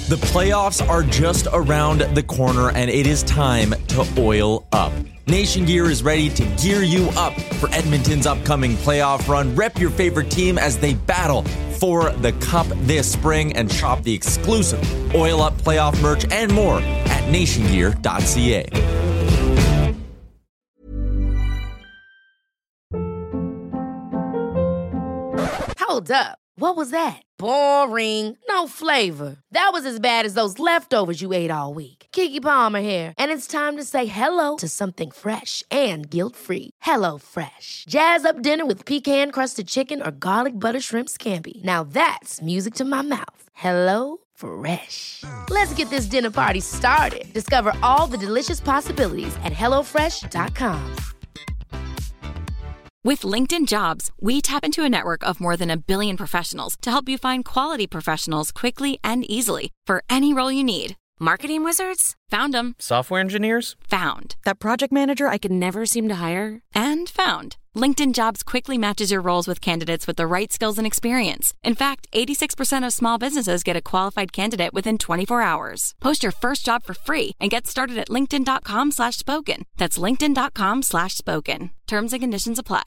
The playoffs are just around the corner, and it is time to oil up. Nation Gear is ready to gear you up for Edmonton's upcoming playoff run. Rep your favorite team as they battle for the cup this spring, and shop the exclusive Oil Up playoff merch and more at nationgear.ca. Hold up. What was that? Boring. No flavor. That was as bad as those leftovers you ate all week. Keke Palmer here, and it's time to say hello to something fresh and guilt-free. Hello Fresh. Jazz up dinner with pecan-crusted chicken or garlic butter shrimp scampi. Now that's music to my mouth. Hello Fresh. Let's get this dinner party started. Discover all the delicious possibilities at hellofresh.com. With LinkedIn Jobs, we tap into a network of more than 1 billion professionals to help you find quality professionals quickly and easily for any role you need. Marketing wizards? Found them. Software engineers? Found. That project manager I could never seem to hire? And found. LinkedIn Jobs quickly matches your roles with candidates with the right skills and experience. In fact, 86% of small businesses get a qualified candidate within 24 hours. Post your first job for free and get started at linkedin.com/spoken. That's linkedin.com/spoken. Terms and conditions apply.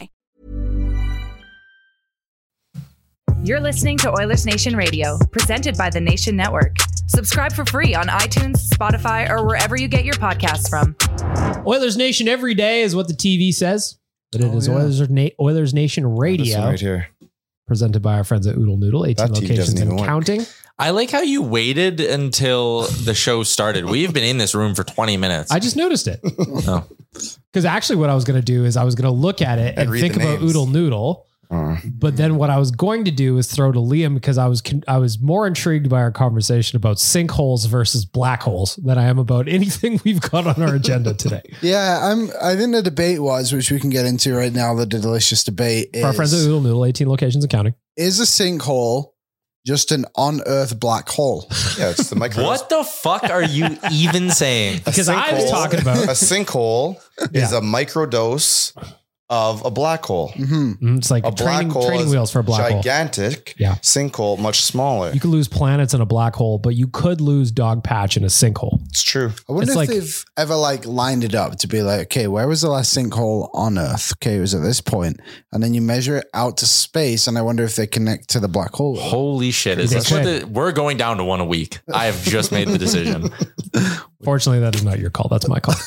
You're listening to Oilers Nation Radio, presented by the Nation Network. Subscribe for free on iTunes, Spotify, or wherever you get your podcasts from. Oilers Nation every day is what the TV says, but it is Oilers Nation Radio. This one right here. Presented by our friends at Oodle Noodle, 18 locations and counting. I like how you waited until the show started. We've been in this room for 20 minutes. I just noticed it. Oh. Because actually what I was going to do is I was going to look at it and think about Oodle Noodle. But then what I was going to do is throw to Liam, because I was more intrigued by our conversation about sinkholes versus black holes than I am about anything we've got on our agenda today. Yeah, I think the debate was, which we can get into right now, the delicious debate is... For our friends at Oodle Noodle, 18 locations and counting. Is a sinkhole just an on-earth black hole? Yeah, it's the micro. What the fuck are you even saying? Because I was talking about... A sinkhole is a microdose of a black hole. Mm-hmm. It's like a training wheels for a black hole. Gigantic sinkhole, much smaller. You could lose planets in a black hole, but you could lose Dogpatch in a sinkhole. It's true. I wonder if they've ever lined it up to be like, okay, where was the last sinkhole on Earth? Okay, it was at this point. And then you measure it out to space, and I wonder if they connect to the black hole. Holy shit. We're going down to one a week. I have just made the decision. Fortunately, that is not your call. That's my call.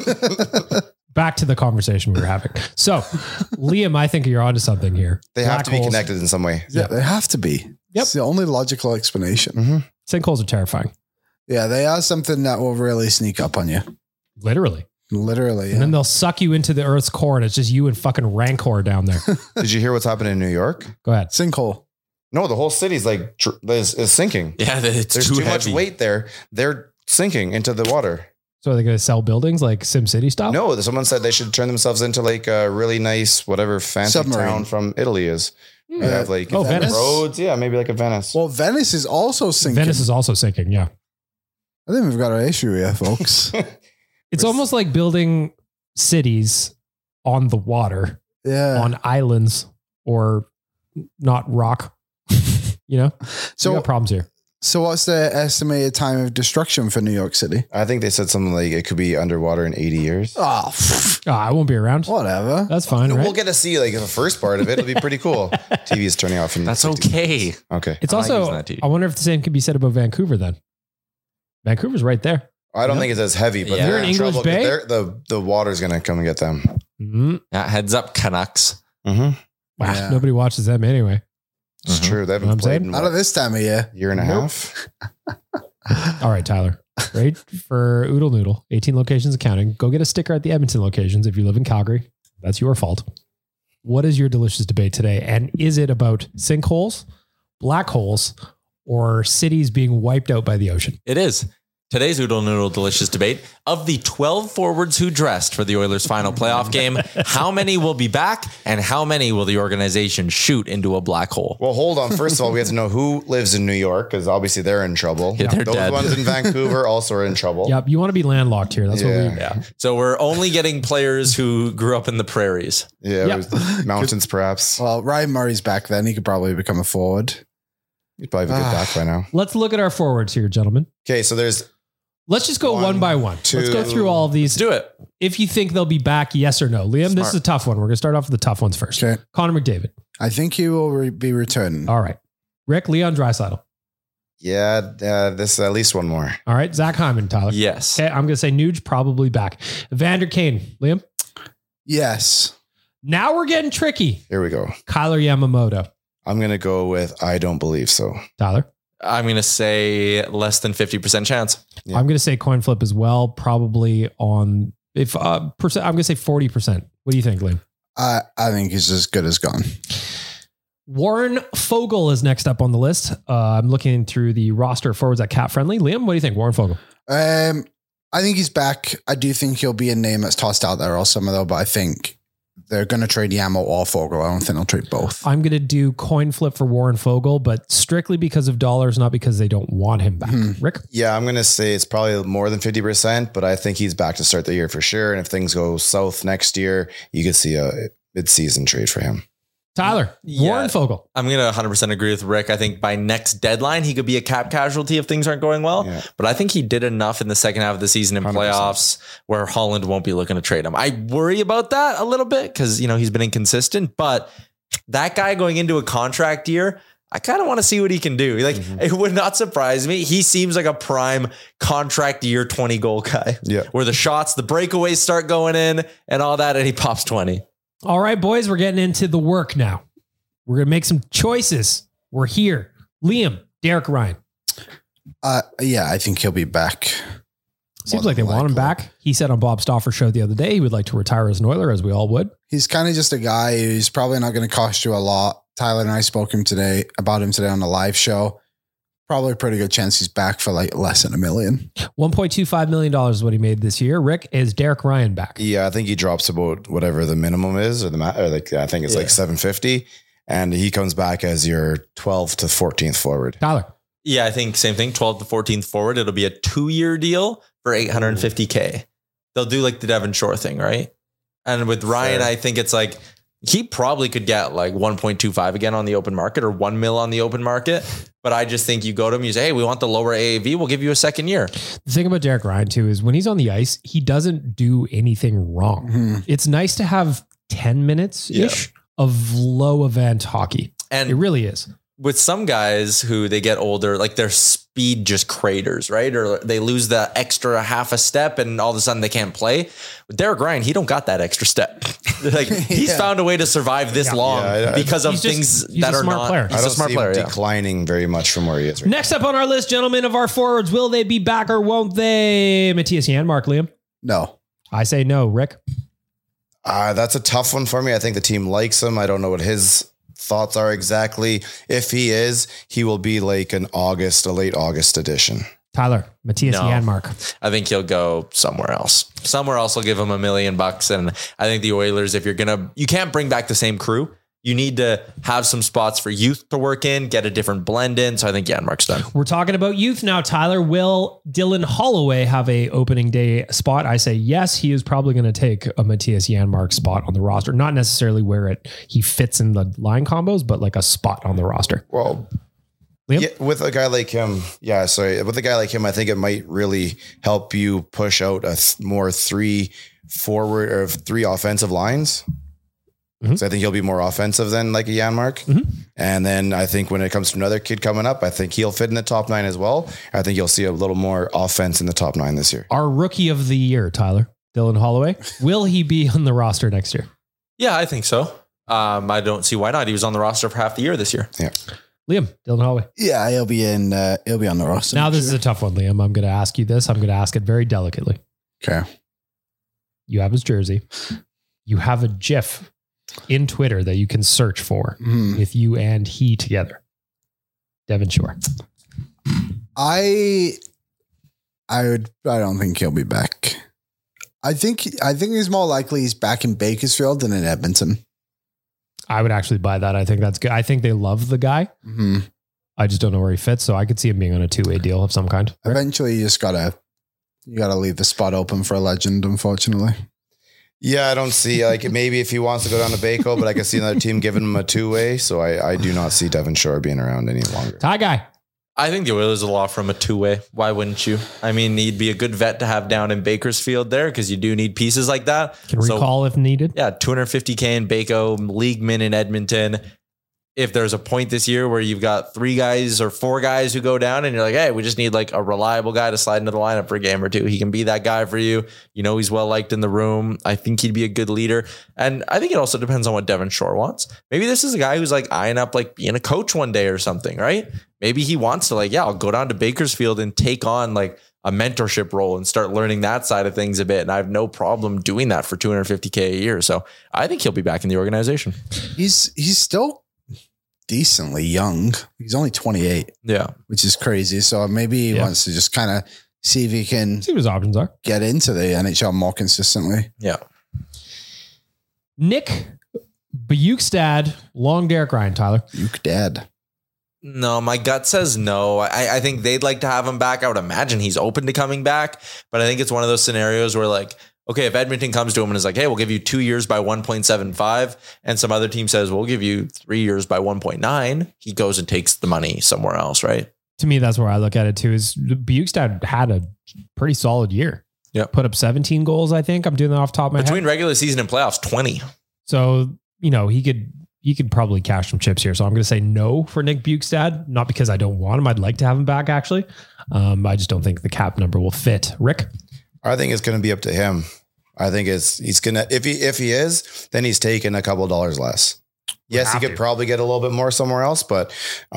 Back to the conversation we were having. So, Liam, I think you're onto something here. They have to be connected in some way. Yeah, they have to be. Yep. It's the only logical explanation. Mm-hmm. Sinkholes are terrifying. Yeah, they are something that will really sneak up on you. Literally, yeah. And then they'll suck you into the Earth's core, and it's just you and fucking Rancor down there. Did you hear what's happening in New York? Go ahead. Sinkhole. No, the whole city's is sinking. Yeah, there's too much weight there. They're sinking into the water. So are they going to sell buildings like SimCity style? No, someone said they should turn themselves into like a really nice, whatever fancy submarine town from Italy is. They have like Venice. roads. Yeah, maybe like a Venice. Well, Venice is also sinking. Venice is also sinking, yeah. I think we've got an issue here, folks. It's almost like building cities on the water, on islands, or not rock. You know? So we got problems here. So what's the estimated time of destruction for New York City? I think they said something like it could be underwater in 80 years. I won't be around. Whatever. That's fine, right? We'll get to see like the first part of it. It'll be pretty cool. TV is turning off. That's okay. Okay. It's also, I wonder if the same could be said about Vancouver then. Vancouver's right there. I don't think it's as heavy, but they're in English Bay. The water's going to come and get them. Mm-hmm. Yeah, heads up, Canucks. Mm-hmm. Wow, yeah. Nobody watches them anyway. It's true. They haven't played in out of this time of year. Year and a half. All right, Tyler. Right for Oodle Noodle, 18 locations and counting. Go get a sticker at the Edmonton locations if you live in Calgary. That's your fault. What is your delicious debate today? And is it about sinkholes, black holes, or cities being wiped out by the ocean? It is. Today's Oodle Noodle delicious debate: of the 12 forwards who dressed for the Oilers' final playoff game, how many will be back and how many will the organization shoot into a black hole? Well, hold on. First of all, we have to know who lives in New York, because obviously they're in trouble. Yeah, they're Those dead. ones in Vancouver also are in trouble. Yep. You want to be landlocked here. That's what we... Yeah. So we're only getting players who grew up in the prairies. Yeah. Mountains, perhaps. Well, Ryan Murray's back then. He could probably become a forward. He'd probably be good back by now. Let's look at our forwards here, gentlemen. Okay, so there's... Let's just go one by one. Let's go through all of these. Let's do it. If you think they'll be back, yes or no. Liam, this is a tough one. We're going to start off with the tough ones first. Okay. Connor McDavid. I think he will be returning. All right. Rick, Leon Draisaitl. Yeah, this is at least one more. All right. Zach Hyman, Tyler. Yes. Okay. I'm going to say Nuge probably back. Evander Kane. Liam. Yes. Now we're getting tricky. Here we go. Kyler Yamamoto. I'm going to go with I don't believe so. Tyler. I'm going to say less than 50% chance. Yeah. I'm going to say coin flip as well. Probably on percent. I'm going to say 40%. What do you think, Liam? I think he's as good as gone. Warren Fogle is next up on the list. I'm looking through the roster of forwards at Cap Friendly. Liam, what do you think? Warren Fogle. I think he's back. I do think he'll be a name that's tossed out there all summer though, but I think they're going to trade Yamo or Fogle. I don't think they'll trade both. I'm going to do coin flip for Warren Fogle, but strictly because of dollars, not because they don't want him back. Rick? Yeah, I'm going to say it's probably more than 50%, but I think he's back to start the year for sure. And if things go south next year, you could see a mid-season trade for him. Tyler, Warren Fogle. I'm going to 100% agree with Rick. I think by next deadline, he could be a cap casualty if things aren't going well. Yeah. But I think he did enough in the second half of the season in 100%. Playoffs where Holland won't be looking to trade him. I worry about that a little bit because, he's been inconsistent. But that guy going into a contract year, I kind of want to see what he can do. It would not surprise me. He seems like a prime contract year 20 goal guy. Yeah. Where the shots, the breakaways start going in and all that, and he pops 20. All right, boys, we're getting into the work now. We're going to make some choices. We're here. Liam, Derek Ryan. Yeah, I think he'll be back. Seems like they want him back. He said on Bob Stauffer's show the other day he would like to retire as an Oiler, as we all would. He's kind of just a guy who's probably not going to cost you a lot. Tyler and I spoke about him today on the live show. Probably a pretty good chance he's back for less than $1 million. $1.25 million is what he made this year. Rick, is Derek Ryan back? Yeah, I think he drops about whatever the minimum is, I think it's like $750, and he comes back as your 12th to 14th forward. Tyler. Yeah, I think same thing. 12th to 14th forward. It'll be a 2-year deal for $850K. They'll do like the Devon Shore thing, right? And with Ryan, I think it's like he probably could get like 1.25 again on the open market or 1 mil on the open market. But I just think you go to him, you say, hey, we want the lower AAV. We'll give you a second year. The thing about Derek Ryan too, is when he's on the ice, he doesn't do anything wrong. It's nice to have 10 minutes ish of low event hockey. And it really is. With some guys who they get older, like their speed just craters, right? Or they lose the extra half a step and all of a sudden they can't play. With Derek Ryan, he don't got that extra step. He's found a way to survive this long because of things that are not. Player. I don't see him declining very much from where he is. Next up on our list, gentlemen, of our forwards, will they be back or won't they? Matthias Janmark, Liam? No. I say no. Rick? That's a tough one for me. I think the team likes him. I don't know what his thoughts are exactly. If he is, he will be like a late August edition. Tyler, Matthias Janmark. I think he'll go somewhere else. Somewhere else will give him $1 million. And I think the Oilers, if you can't bring back the same crew. You need to have some spots for youth to work in, get a different blend in. So I think Janmark's done. We're talking about youth now, Tyler. Will Dylan Holloway have a opening day spot? I say yes. He is probably going to take a Matthias Janmark spot on the roster. Not necessarily where he fits in the line combos, but like a spot on the roster. Well, Liam? Yeah, with a guy like him, I think it might really help you push out more 3 forward or 3 offensive lines. So I think he'll be more offensive than like a Janmark. And then I think when it comes to another kid coming up, I think he'll fit in the top 9 as well. I think you'll see a little more offense in the top 9 this year. Our rookie of the year, Tyler, Dylan Holloway. Will he be on the roster next year? Yeah, I think so. I don't see why not. He was on the roster for half the year this year. Yeah. Liam, Dylan Holloway. Yeah, he'll be on the roster. Now this is a tough one, Liam. I'm going to ask you this. I'm going to ask it very delicately. Okay. You have his jersey. You have a GIF in Twitter that you can search for with you and he together. Devon Shore. I don't think he'll be back. I think he's more likely he's back in Bakersfield than in Edmonton. I would actually buy that. I think that's good. I think they love the guy. I just don't know where he fits. So I could see him being on a 2-way deal of some kind. Eventually you just gotta leave the spot open for a legend, unfortunately. Yeah, I don't see like maybe if he wants to go down to Baco, but I can see another team giving him a two-way. So I do not see Devon Shore being around any longer. Tie guy. I think the Oilers will offer him a two-way. Why wouldn't you? I mean, he'd be a good vet to have down in Bakersfield there because you do need pieces like that. Can recall if needed. Yeah, $250K in Baco, league min in Edmonton. If there's a point this year where you've got 3 guys or 4 guys who go down and you're like, hey, we just need like a reliable guy to slide into the lineup for a game or two. He can be that guy for you. You know, he's well liked in the room. I think he'd be a good leader. And I think it also depends on what Devon Shore wants. Maybe this is a guy who's like eyeing up like being a coach one day or something, right? Maybe he wants to like, yeah, I'll go down to Bakersfield and take on like a mentorship role and start learning that side of things a bit. And I have no problem doing that for $250K a year. So I think he'll be back in the organization. He's still decently young. He's only 28. Yeah. Which is crazy. So maybe he wants to just kind of see if he can see what his options are. Get into the NHL more consistently. Yeah. Nick Bjugstad, long Derek Ryan, Tyler. Bjugstad. No, my gut says no. I think they'd like to have him back. I would imagine he's open to coming back, but I think it's one of those scenarios where like, okay, if Edmonton comes to him and is like, hey, we'll give you 2 years by 1.75 and some other team says, we'll give you 3 years by 1.9, he goes and takes the money somewhere else, right? To me, that's where I look at it too, is Bjugstad had a pretty solid year. Yeah. Put up 17 goals, I think. I'm doing that off the top of my head. Between regular season and playoffs, 20. So, you know, he could probably cash some chips here. So I'm going to say no for Nick Bjugstad, not because I don't want him. I'd like to have him back actually. I just don't think the cap number will fit. Rick? I think it's going to be up to him. I think he's going to, if he is, then he's taking a couple of dollars less. Yes, he could probably get a little bit more somewhere else, but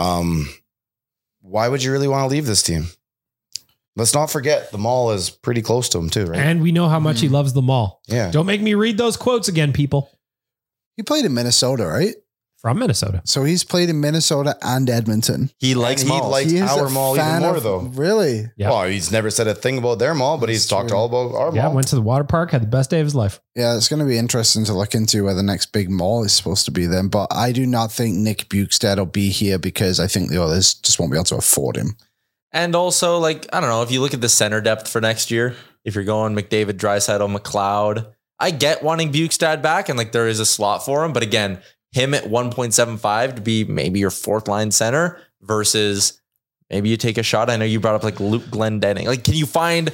why would you really want to leave this team? Let's not forget the mall is pretty close to him too, right? And we know how much he loves the mall. Yeah. Don't make me read those quotes again, people. He played in Minnesota, right? From Minnesota. So he's played in Minnesota and Edmonton. He likes malls. He likes our mall even more though. Really? Yeah. Well, he's never said a thing about their mall, but he's talked all about our mall. Yeah, went to the water park, had the best day of his life. Yeah, it's going to be interesting to look into where the next big mall is supposed to be then. But I do not think Nick Bjugstad will be here because I think the others just won't be able to afford him. And also, like, I don't know, if you look at the center depth for next year, if you're going McDavid, Draisaitl, McLeod, I get wanting Bjugstad back and like there is a slot for him. But again, him at 1.75 to be maybe your 4th line center versus maybe you take a shot. I know you brought up like Luke Glendening. Like, can you find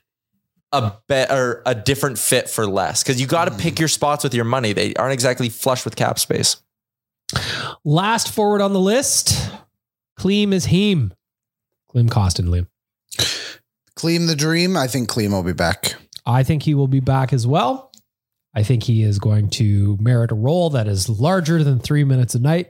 a different fit for less? Because you got to pick your spots with your money. They aren't exactly flush with cap space. Last forward on the list, Klim is Heem. Klim Kostin, Liam. Klim the Dream. I think Klim will be back. I think he will be back as well. I think he is going to merit a role that is larger than 3 minutes a night.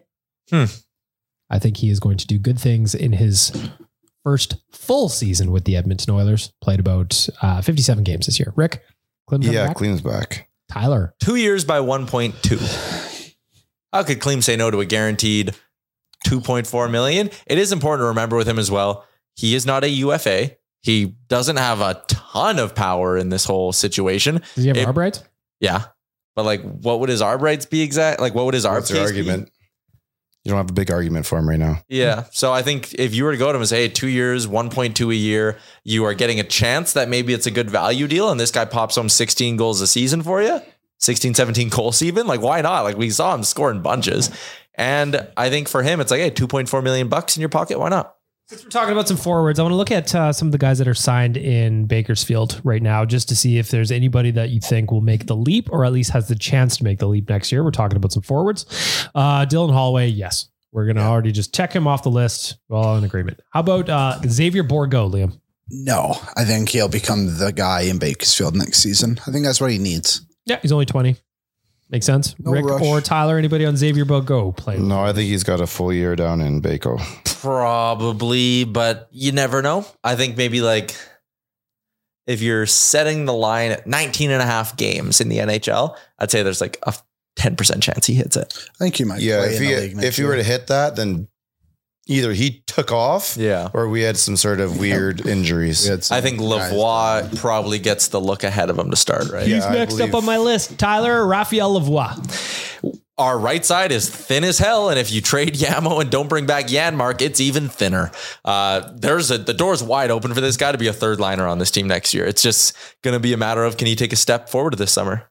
I think he is going to do good things in his first full season with the Edmonton Oilers. Played about 57 games this year. Rick? Klim back? Klim's back. Tyler? 2 years by 1.2. How could Klim say no to a guaranteed $2.4 million? It is important to remember with him as well. He is not a UFA. He doesn't have a ton of power in this whole situation. Does he have arb rights? Yeah. But like, what would his arb rights be exact? Like, what would his arb case argument? Be? You don't have a big argument for him right now. Yeah. So I think if you were to go to him and say, hey, 2 years, 1.2 a year, you are getting a chance that maybe it's a good value deal. And this guy pops home 16 goals a season for you, 16, 17 goals even. Like, why not? Like, we saw him scoring bunches. And I think for him, it's like, hey, $2.4 million in your pocket. Why not? Since we're talking about some forwards, I want to look at some of the guys that are signed in Bakersfield right now, just to see if there's anybody that you think will make the leap or at least has the chance to make the leap next year. We're talking about some forwards. Dylan Holloway, yes. We're going to already just check him off the list. We're all in agreement. How about Xavier Bourgault, Liam? No, I think he'll become the guy in Bakersfield next season. I think that's what he needs. Yeah, he's only 20. Makes sense. No Rick rush. or Tyler, anybody on Xavier Bourgault playing? No, I think he's got a full year down in Baco. Probably, but you never know. I think maybe like if you're setting the line at 19 and a half games in the NHL, I'd say there's like a 10% chance he hits it. I think he might. Yeah, play in the league if he were to hit that, then either he took off, Yeah. or we had some sort of weird injuries. I think Lavoie probably gets the look ahead of him to start, right? He's I next believe- up on my list. Tyler, Raphael Lavoie. Our right side is thin as hell, and if you trade Yamo and don't bring back Janmark, it's even thinner. The door's wide open for this guy to be a third liner on this team next year. It's just going to be a matter of, can he take a step forward this summer?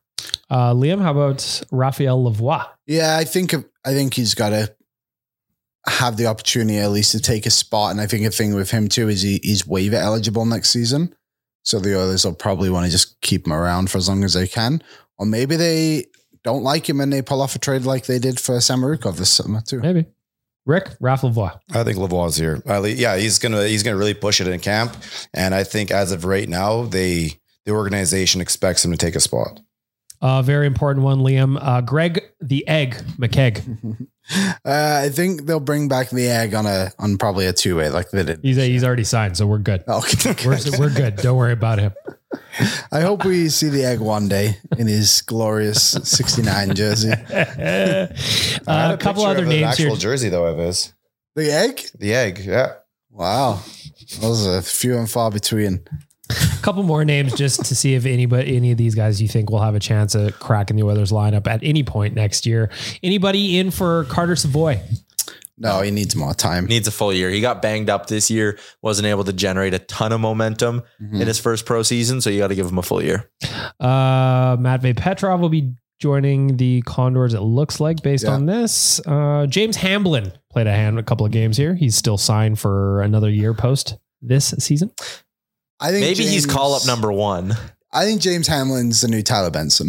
Liam, how about Raphael Lavoie? Yeah, I think he's got to have the opportunity at least to take a spot. And I think a thing with him too is he's waiver eligible next season. So the Oilers will probably want to just keep him around for as long as they can. Or maybe they don't like him and they pull off a trade like they did for Samorukov this summer too. Maybe. Rick, Raph Lavoie. I think Lavoie's here. Yeah, he's gonna really push it in camp. And I think as of right now, the organization expects him to take a spot. Very important one, Liam. Greg the Egg McKegg. I think they'll bring back the Egg on probably a 2-way like they did. He's already signed, so we're good. Okay. We're good. Don't worry about him. I hope we see the Egg one day in his glorious 69 jersey. A couple other names actual here. Jersey though of his. The Egg? The Egg, yeah. Wow. Those are few and far between. A couple more names just to see if any of these guys you think will have a chance at cracking the Oilers lineup at any point next year. Anybody in for Carter Savoy? No, he needs more time. Needs a full year. He got banged up this year, wasn't able to generate a ton of momentum in his first pro season, so you got to give him a full year. Matvei Petrov will be joining the Condors, it looks like, based on this. James Hamblin played a couple of games here. He's still signed for another year post this season. I think maybe he's call-up number 1. I think James Hamlin's the new Tyler Benson.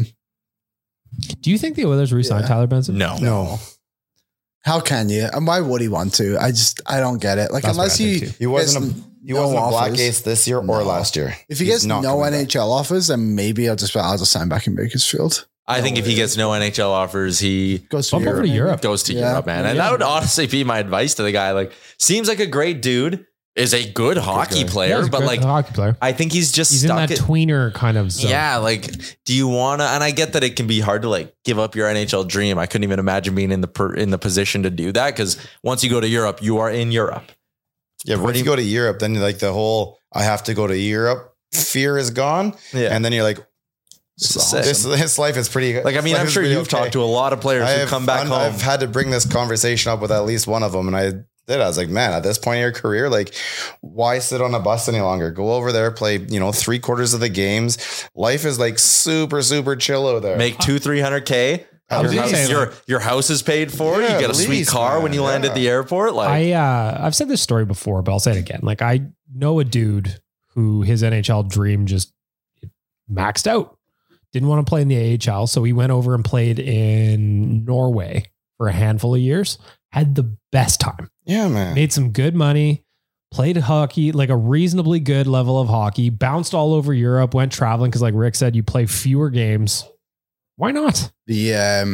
Do you think the Oilers re-signed Tyler Benson? No. How can you? And why would he want to? I don't get it. Like, That's unless he wasn't a black ace this year or last year. If he gets no NHL offers, then maybe I'll just sign back in Bakersfield. I think if he gets no NHL offers, he goes to Europe. Goes to Europe, man. And that would honestly be my advice to the guy. Like, seems like a great dude. Is a good hockey player, but like hockey player. I think he's stuck in that tweener kind of zone. Yeah, like, do you want to? And I get that it can be hard to like give up your NHL dream. I couldn't even imagine being in the position to do that, because once you go to Europe, you are in Europe. Yeah, but when you go to Europe, then like the whole I have to go to Europe fear is gone. Yeah, and then you're like, this life is pretty. Like, I mean, I'm sure you've talked to a lot of players who come back home. I've had to bring this conversation up with at least one of them, and I was like, man, at this point in your career, like, why sit on a bus any longer? Go over there, play, 3/4 of the games. Life is like super, super chill out there. Make $200,000. Your house is paid for. Yeah, you get a sweet car when you land at the airport. Like, I've said this story before, but I'll say it again. Like, I know a dude who his NHL dream just maxed out. Didn't want to play in the AHL, so he went over and played in Norway for a handful of years. Had the best time. Yeah, man. Made some good money, played hockey, like a reasonably good level of hockey, bounced all over Europe, went traveling. Cause like Rick said, you play fewer games. Why not? The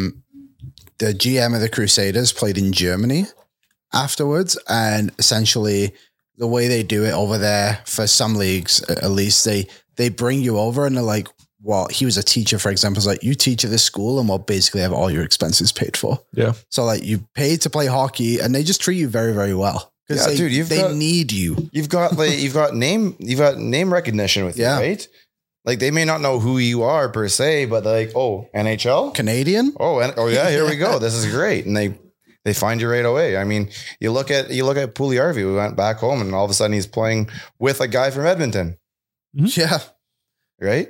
GM of the Crusaders played in Germany afterwards. And essentially the way they do it over there for some leagues, at least they bring you over and they're like, well, he was a teacher, for example. It's like, you teach at this school and we'll basically have all your expenses paid for. Yeah. So like you pay to play hockey and they just treat you very, very well. Yeah, dude, they need you. You've got name recognition with you, right? Like, they may not know who you are per se, but they're like, oh, NHL? Canadian? Oh yeah, here we go. This is great. And they find you right away. I mean, you look at Puljujärvi, who went back home and all of a sudden he's playing with a guy from Edmonton. Mm-hmm. Yeah. Right?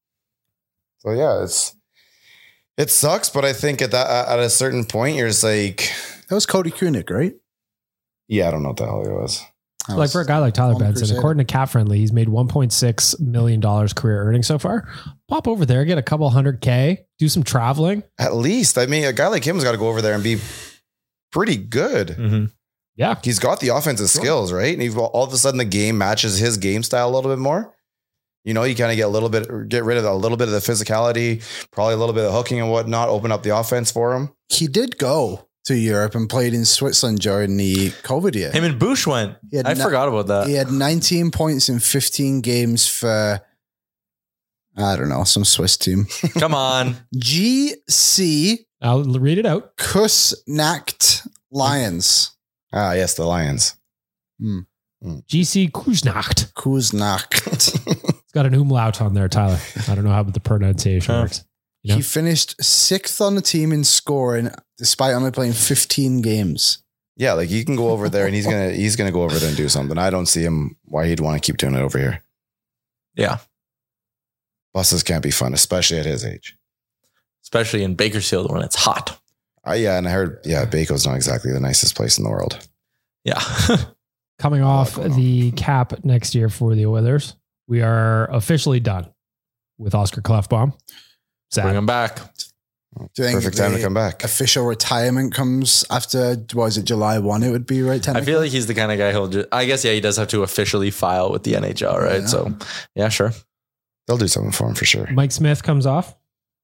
So yeah, it sucks, but I think at a certain point you're just like, that was Cody Kunik, right? Yeah, I don't know what the hell it was. Like, for a guy like Tyler Benson, according to Cap Friendly, he's made $1.6 million career earnings so far. Pop over there, get a couple $100K, do some traveling. At least, I mean, a guy like him's got to go over there and be pretty good. Mm-hmm. Yeah, he's got the offensive skills, right? And all of a sudden the game matches his game style a little bit more. You kind of get rid of a little bit of the physicality, probably a little bit of hooking and whatnot, open up the offense for him. He did go to Europe and played in Switzerland during the COVID year. Him and Bush went. I forgot about that. He had 19 points in 15 games for, I don't know, some Swiss team. Come on. GC. I'll read it out. Kuznacht Lions. Ah, yes, the Lions. GC Kuznacht. It's got an umlaut on there, Tyler. I don't know how the pronunciation works. He finished 6th on the team in scoring despite only playing 15 games. Yeah, like, you can go over there and he's gonna go over there and do something. I don't see him why he'd want to keep doing it over here. Yeah. Buses can't be fun, especially at his age. especially in Bakersfield when it's hot. Yeah, and I heard, Baco's not exactly the nicest place in the world. Yeah. Coming off the cap next year for the Oilers, we are officially done with Oscar Klefbom. Bring him back. Do you think Perfect time to come back. Official retirement comes after, was it July 1? It would be, right? I feel like he's the kind of guy who'll just, I guess, he does have to officially file with the NHL, right? Yeah. So, yeah, sure. They'll do something for him for sure. Mike Smith comes off,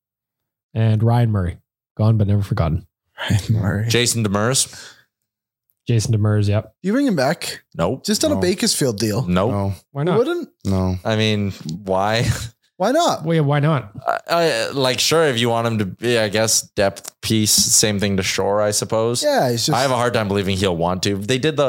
and Ryan Murray, gone but never forgotten. Ryan Murray. Jason Demers. Jason Demers, yep. You bring him back? Nope. Just on a No. Bakersfield deal? Nope. No, Why You not? wouldn't? no. I mean, why? Why not? Well, yeah, why not? Like, sure, if you want him to be, I guess, depth piece, same thing to Shore, I suppose. Yeah, it's just. I have a hard time believing he'll want to. They did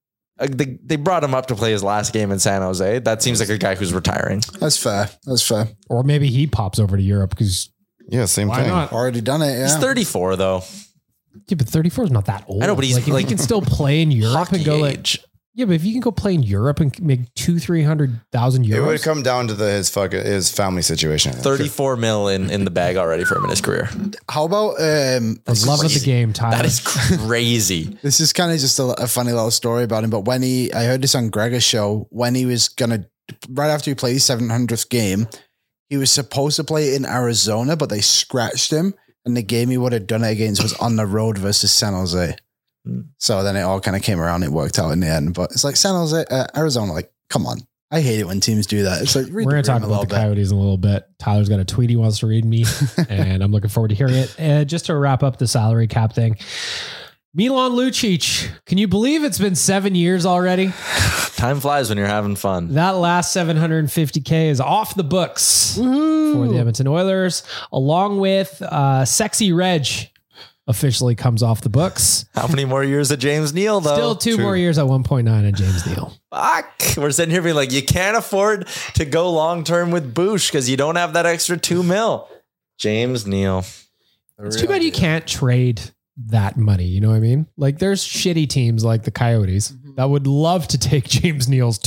they brought him up to play his last game in San Jose. That seems like a guy who's retiring. That's fair. That's fair. Or maybe he pops over to Europe because Yeah, same why thing. not? Already done it. Yeah. He's 34 though. Yeah, but 34 is not that old. I know, but he's like, if like he can still play in Europe Hockey and go like, age. yeah, but if you can go play in Europe and make 200,000-300,000 It would euros, come down to his family situation. 34 mil in the bag already for him in his career. How about the love of the crazy. game, Tyler. That is crazy. this is kind of just a funny little story about him, but when I heard this on Gregor's show, when he was right after he played his 700th game, he was supposed to play in Arizona, but they scratched him, and the game he would have done it against was on the road versus San Jose. So then it all kind of came around. It worked out in the end, but it's like San Jose, Arizona, like, come on. I hate it when teams do that. It's like, We're going to talk about the Coyotes in a little bit. Tyler's got a tweet he wants to read me, and I'm looking forward to hearing it. Just to wrap up the salary cap thing, Milan Lucic, can you believe it's been 7 years already? Time flies when you're having fun. That last $750K is off the books for the Edmonton Oilers, along with Sexy Reg officially comes off the books. How many more years of James Neal though? Still two more years at 1.9 and James Neal. Fuck. We're sitting here being like, you can't afford to go long term with Bush because you don't have that extra $2 million. James Neal. It's too bad you can't trade that money. You know what I mean? Like there's shitty teams like the Coyotes that would love to take James Neal's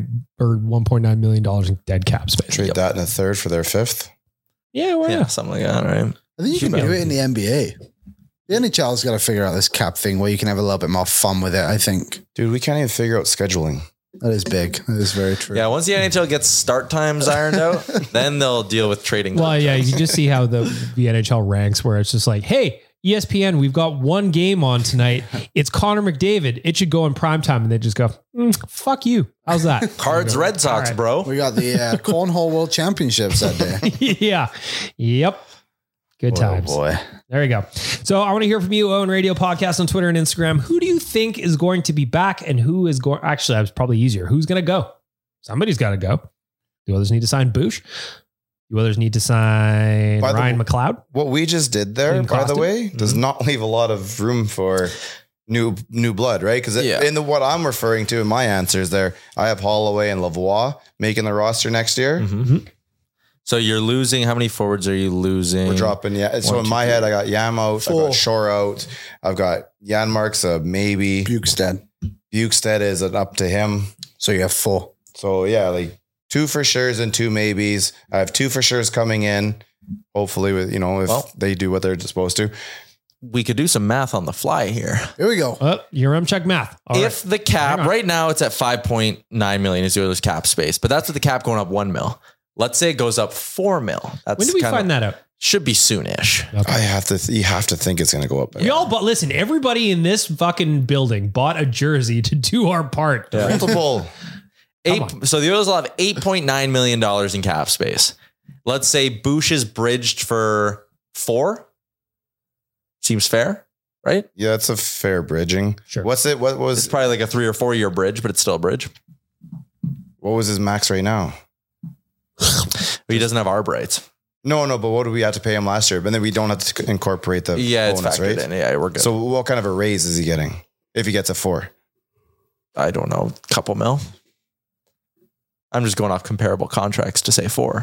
$1.9 million in dead cap space. Trade that in a third for their fifth. Yeah, why Yeah, not? something like that, right? I think you can do it in the NBA. The NHL's got to figure out this cap thing where you can have a little bit more fun with it, I think. Dude, we can't even figure out scheduling. That is big. That is very true. Yeah, once the NHL gets start times ironed out, then they'll deal with trading. Well, yeah, you can just see how the NHL ranks where it's just like, hey, ESPN, we've got one game on tonight. It's Connor McDavid. It should go in primetime. And they just go, fuck you. How's that? Cards, Red Sox, All right. bro. We got the Cornhole World Championships that day. Yeah. Yep. Good times. Boy. There you go. So I want to hear from you, Owen Radio Podcast on Twitter and Instagram. Who do you think is going to be back and who is going? Actually, that was probably easier. Who's going to go? Somebody's got to go. Do others need to sign Bush? Do others need to sign By the Ryan way- McLeod? What we just did there, Clean by the costume? way, does not leave a lot of room for new blood, right? Because Yeah. in what I'm referring to in my answers there, I have Holloway and Lavoie making the roster next year. Mm-hmm. So you're losing. How many forwards are you losing? We're dropping, So in my head, I got Yam out, I got Shore out, I've got Janmark's a maybe. Bukestad. Bukestad is an up to him. So you have 4. So yeah, like 2 for sures and 2 maybes. I have 2 for sures coming in. Hopefully, with if they do what they're supposed to. We could do some math on the fly here. Here we go. Your check math. All If the cap right now it's at 5.9 million is the Oilers cap space, but that's with the cap going up 1 mil. Let's say it goes up 4 mil. That's when do we find that out? Should be soonish. You have to think it's going to go up. We all bought, listen, everybody in this fucking building bought a jersey to do our part. Multiple. So the Oilers will have $8.9 million in cap space. Let's say Bush is bridged for 4. Seems fair, right? Yeah, that's a fair bridging. Sure. What's it? What It's was? probably like a 3 or 4 year bridge, but it's still a bridge. What was his max right now? But he doesn't have arb rights. No. But what did we have to pay him last year? But then we don't have to incorporate the It's bonus, factored right? in. Yeah, we're good. So what kind of a raise is he getting if he gets a 4? I don't know, couple mil. I'm just going off comparable contracts to say 4.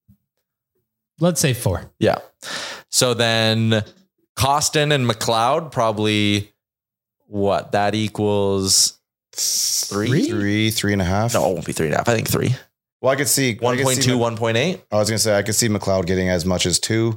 Let's say 4. Yeah. So then Costin and McLeod probably what? That equals 3? 3.5. No, it won't be 3.5. I think 3. Well, I could see 1.2, 1.8. I was going to say I could see McLeod getting as much as 2,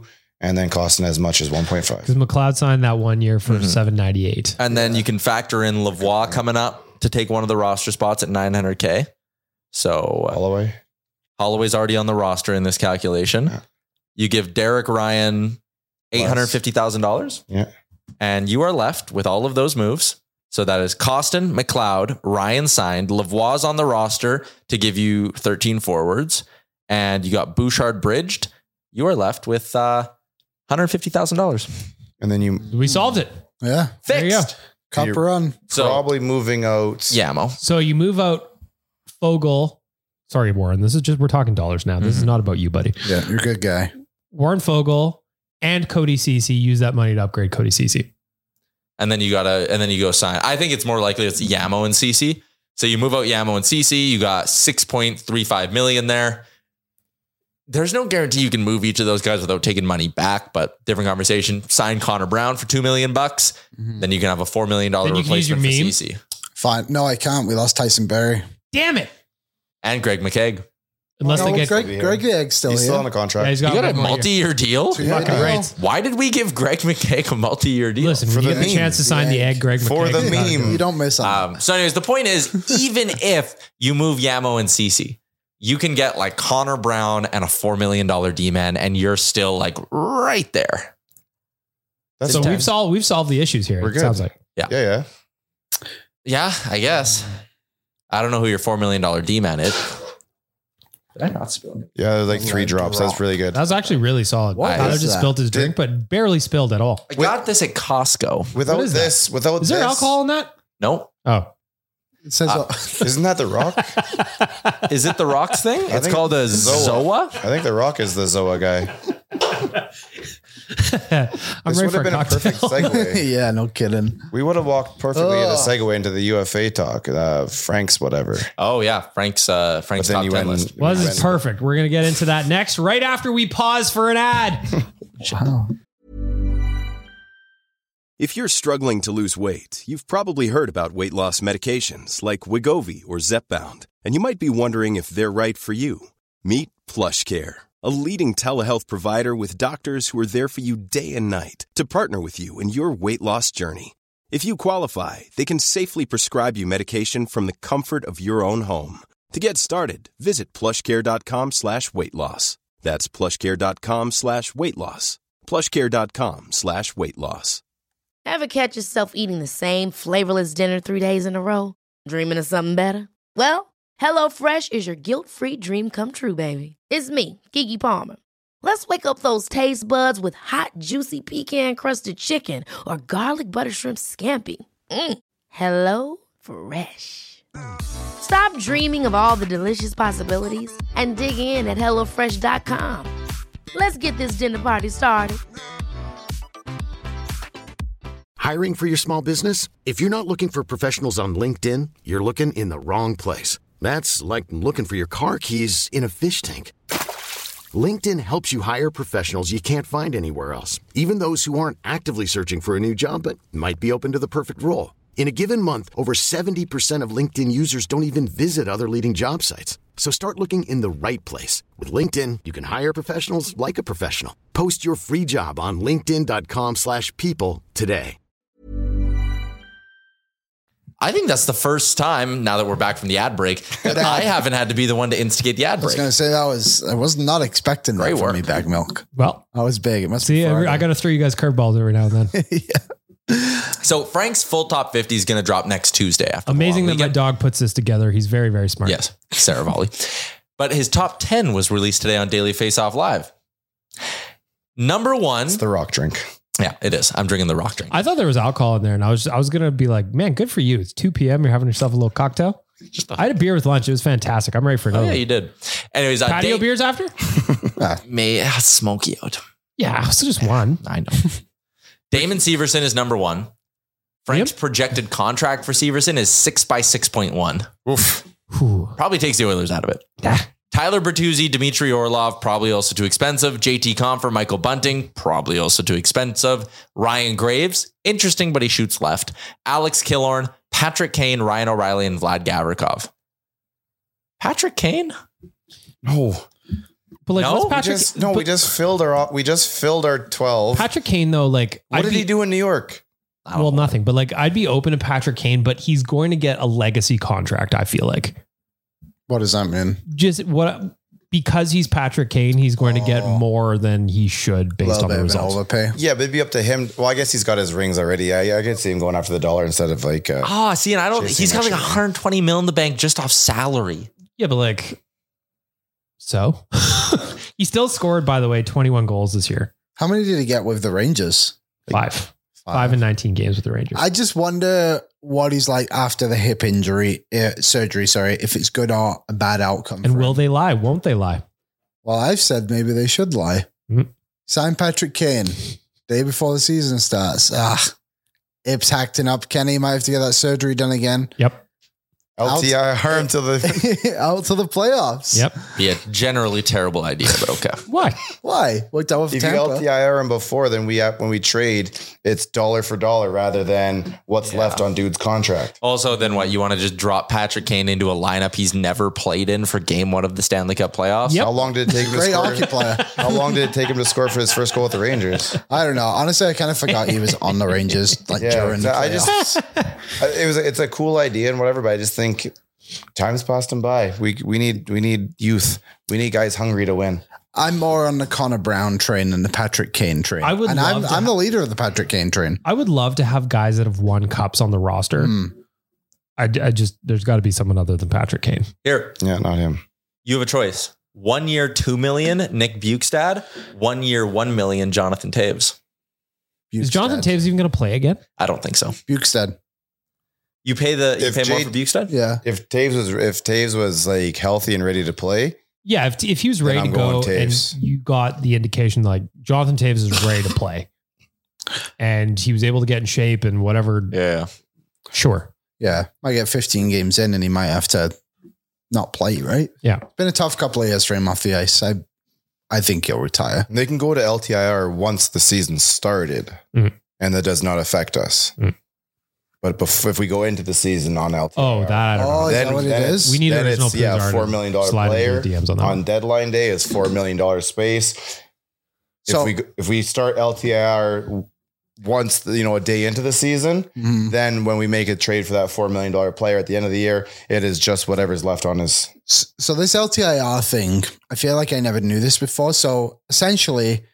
and then costing as much as 1.5. Because McLeod signed that 1 year for $798. And then you can factor in Lavoie coming up to take one of the roster spots at $900K. So Holloway's already on the roster in this calculation. Yeah. You give Derek Ryan $850,000. Yeah. And you are left with all of those moves. So that is Costin, McLeod, Ryan signed, Lavoie's on the roster to give you 13 forwards, and you got Bouchard bridged. You are left with $150,000. And then We solved it. Yeah. There you go. Fixed. Cup You're run. So probably moving out. Yamo. So you move out Fogle. Sorry, Warren. This is just, we're talking dollars now. This is not about you, buddy. Yeah, you're a good guy. Warren Fogle and Cody Ceci use that money to upgrade Cody Ceci. And then you go sign. I think it's more likely it's Yamo and Ceci. So you move out Yamo and Ceci. You got $6.35 million there. There's no guarantee you can move each of those guys without taking money back, but different conversation. Sign Connor Brown for $2 million. Then you can have a $4 million Then you can use your replacement for meme. Ceci. Fine. No, I can't. We lost Tyson Berry. Damn it. And Greg McKegg. Unless No, they get Greg Egg's still He's here. still on the contract. Yeah, he's You got a one more year. multi-year deal? Yeah, Fucking I know. right. Why did we give Greg McKegg a multi-year deal? Listen, For when you the get the meme. chance to sign the egg, Greg For McKegg, the you gotta do meme. it. You don't miss on So anyways, the point is, even if you move Yamo and Ceci, you can get like Connor Brown and a $4 million D-man, and you're still like right there. That's So intense. we've solved the issues here. We're It good. sounds like. Yeah. Yeah, I guess. I don't know who your $4 million D-man is. Did I not spill it? Yeah, there's like 3 drops. That's really good. That was actually really solid. What Tyler is just that? spilled his drink, but barely spilled at all. I got this at Costco. Without What is this, Is there alcohol in that? Nope. Oh. It says Isn't that the Rock? Is it the Rocks thing? It's think called a Zoa. Zoa. I think the Rock is the Zoa guy. I'm This ready would for have a been a perfect cocktail. segue. yeah, no kidding. We would have walked perfectly in a Ugh. segue into the UFA talk, Frank's whatever. Oh yeah, Frank's But top then 10 list. Well, this is perfect. We're going to get into that next, right after we pause for an ad. Wow. If you're struggling to lose weight, you've probably heard about weight loss medications like Wegovy or Zepbound, and you might be wondering if they're right for you. Meet PlushCare, a leading telehealth provider with doctors who are there for you day and night to partner with you in your weight loss journey. If you qualify, they can safely prescribe you medication from the comfort of your own home. To get started, visit plushcare.com/weightloss. That's plushcare.com/weightloss. plushcare.com/weightloss. Ever catch yourself eating the same flavorless dinner 3 days in a row? Dreaming of something better? Well, HelloFresh is your guilt-free dream come true, baby. It's me, Keke Palmer. Let's wake up those taste buds with hot, juicy pecan-crusted chicken or garlic butter shrimp scampi. Hello Fresh. Stop dreaming of all the delicious possibilities and dig in at HelloFresh.com. Let's get this dinner party started. Hiring for your small business? If you're not looking for professionals on LinkedIn, you're looking in the wrong place. That's like looking for your car keys in a fish tank. LinkedIn helps you hire professionals you can't find anywhere else, even those who aren't actively searching for a new job but might be open to the perfect role. In a given month, over 70% of LinkedIn users don't even visit other leading job sites. So start looking in the right place. With LinkedIn, you can hire professionals like a professional. Post your free job on linkedin.com/people today. I think that's the first time, now that we're back from the ad break, that I haven't had to be the one to instigate the ad I was break. going to say I was not expecting that Great from work. me, Bag Milk. Well, That was big. It must see, be Friday. I got to throw you guys curveballs every now and then. So Frank's full top 50 is going to drop next Tuesday. After Amazing the that long my weekend. dog puts this together. He's very, very smart. Yes, Sarah Volley. But his top 10 was released today on Daily Face Off Live. Number 1. It's the Rock drink. Yeah, it is. I'm drinking the Rock drink. I thought there was alcohol in there, and I was going to be like, man, good for you. It's 2 p.m. You're having yourself a little cocktail. I had a beer with lunch. It was fantastic. I'm ready for Oh, another yeah, one. you did. Anyways, Patio beers after? May smoky out. Yeah, so just one. I know. Damon Severson is number 1. Frank's projected contract for Severson is 6 by 6.1. Oof. Whew. Probably takes the Oilers out of it. Tyler Bertuzzi, Dmitry Orlov, probably also too expensive. JT Compher, Michael Bunting, probably also too expensive. Ryan Graves, interesting, but he shoots left. Alex Killorn, Patrick Kane, Ryan O'Reilly, and Vlad Gavrikov. Patrick Kane? Oh, But like, No? what's We Patrick? we just filled our 12. Patrick Kane though, like, What did he do in New York? Well, nothing. But like, I'd be open to Patrick Kane, but he's going to get a legacy contract. I feel like What does that mean? Because he's Patrick Kane, he's going to get more than he should based on the results. Overpay. Yeah, but it'd be up to him. Well, I guess he's got his rings already. I could see him going after the dollar instead of like. See, and I don't. He's got like 120 mil in the bank just off salary. Yeah, but like, so he still scored, by the way, 21 goals this year. How many did he get with the Rangers? Five in 19 games with the Rangers. I just wonder what he's like after the hip surgery. Sorry, if it's good or a bad outcome. And will they lie? Won't they lie? Well, I've said maybe they should lie. Mm-hmm. Sign Patrick Kane day before the season starts. Hips acting up. Kenny might have to get that surgery done again. Yep. LTIR him to the out to the playoffs. Yep. Be a generally terrible idea, but okay. Why? Worked out with If you Tampa. LTIR him before, then when we trade, it's dollar for dollar rather than what's left on dude's contract. Also, then what? You want to just drop Patrick Kane into a lineup he's never played in for game 1 of the Stanley Cup playoffs? Yep. How long did it take him to Great score? hockey player. How long did it take him to score for his first goal with the Rangers? I don't know. Honestly, I kind of forgot he was on the Rangers during the playoffs. It's a cool idea and whatever, but I just think time's passed him by. We need youth. We need guys hungry to win. I'm more on the Connor Brown train than the Patrick Kane train. I'm the leader of the Patrick Kane train. I would love to have guys that have won cups on the roster. I just, there's got to be someone other than Patrick Kane. Here. Yeah, not him. You have a choice. 1 year, $2 million, Nick Bjugstad. 1 year, $1 million, Jonathan Taves. Is Jonathan Taves even going to play again? I don't think so. Bjugstad. You pay more for Bjugstad? Yeah. If Taves was like healthy and ready to play. Yeah. If he was ready to go and you got the indication like Jonathan Taves is ready to play and he was able to get in shape and whatever. Yeah. Sure. Yeah. Might get 15 games in and he might have to not play, right? Yeah. It's been a tough couple of years for him off the ice. I think he'll retire. They can go to LTIR once the season started and that does not affect us. But if we go into the season on LTIR, I don't know. Is that what it is? We need original $4 million player DMs on deadline day is $4 million space. So if we start LTIR once, a day into the season, then when we make a trade for that $4 million player at the end of the year, it is just whatever's left on his. So this LTIR thing, I feel like I never knew this before. So essentially,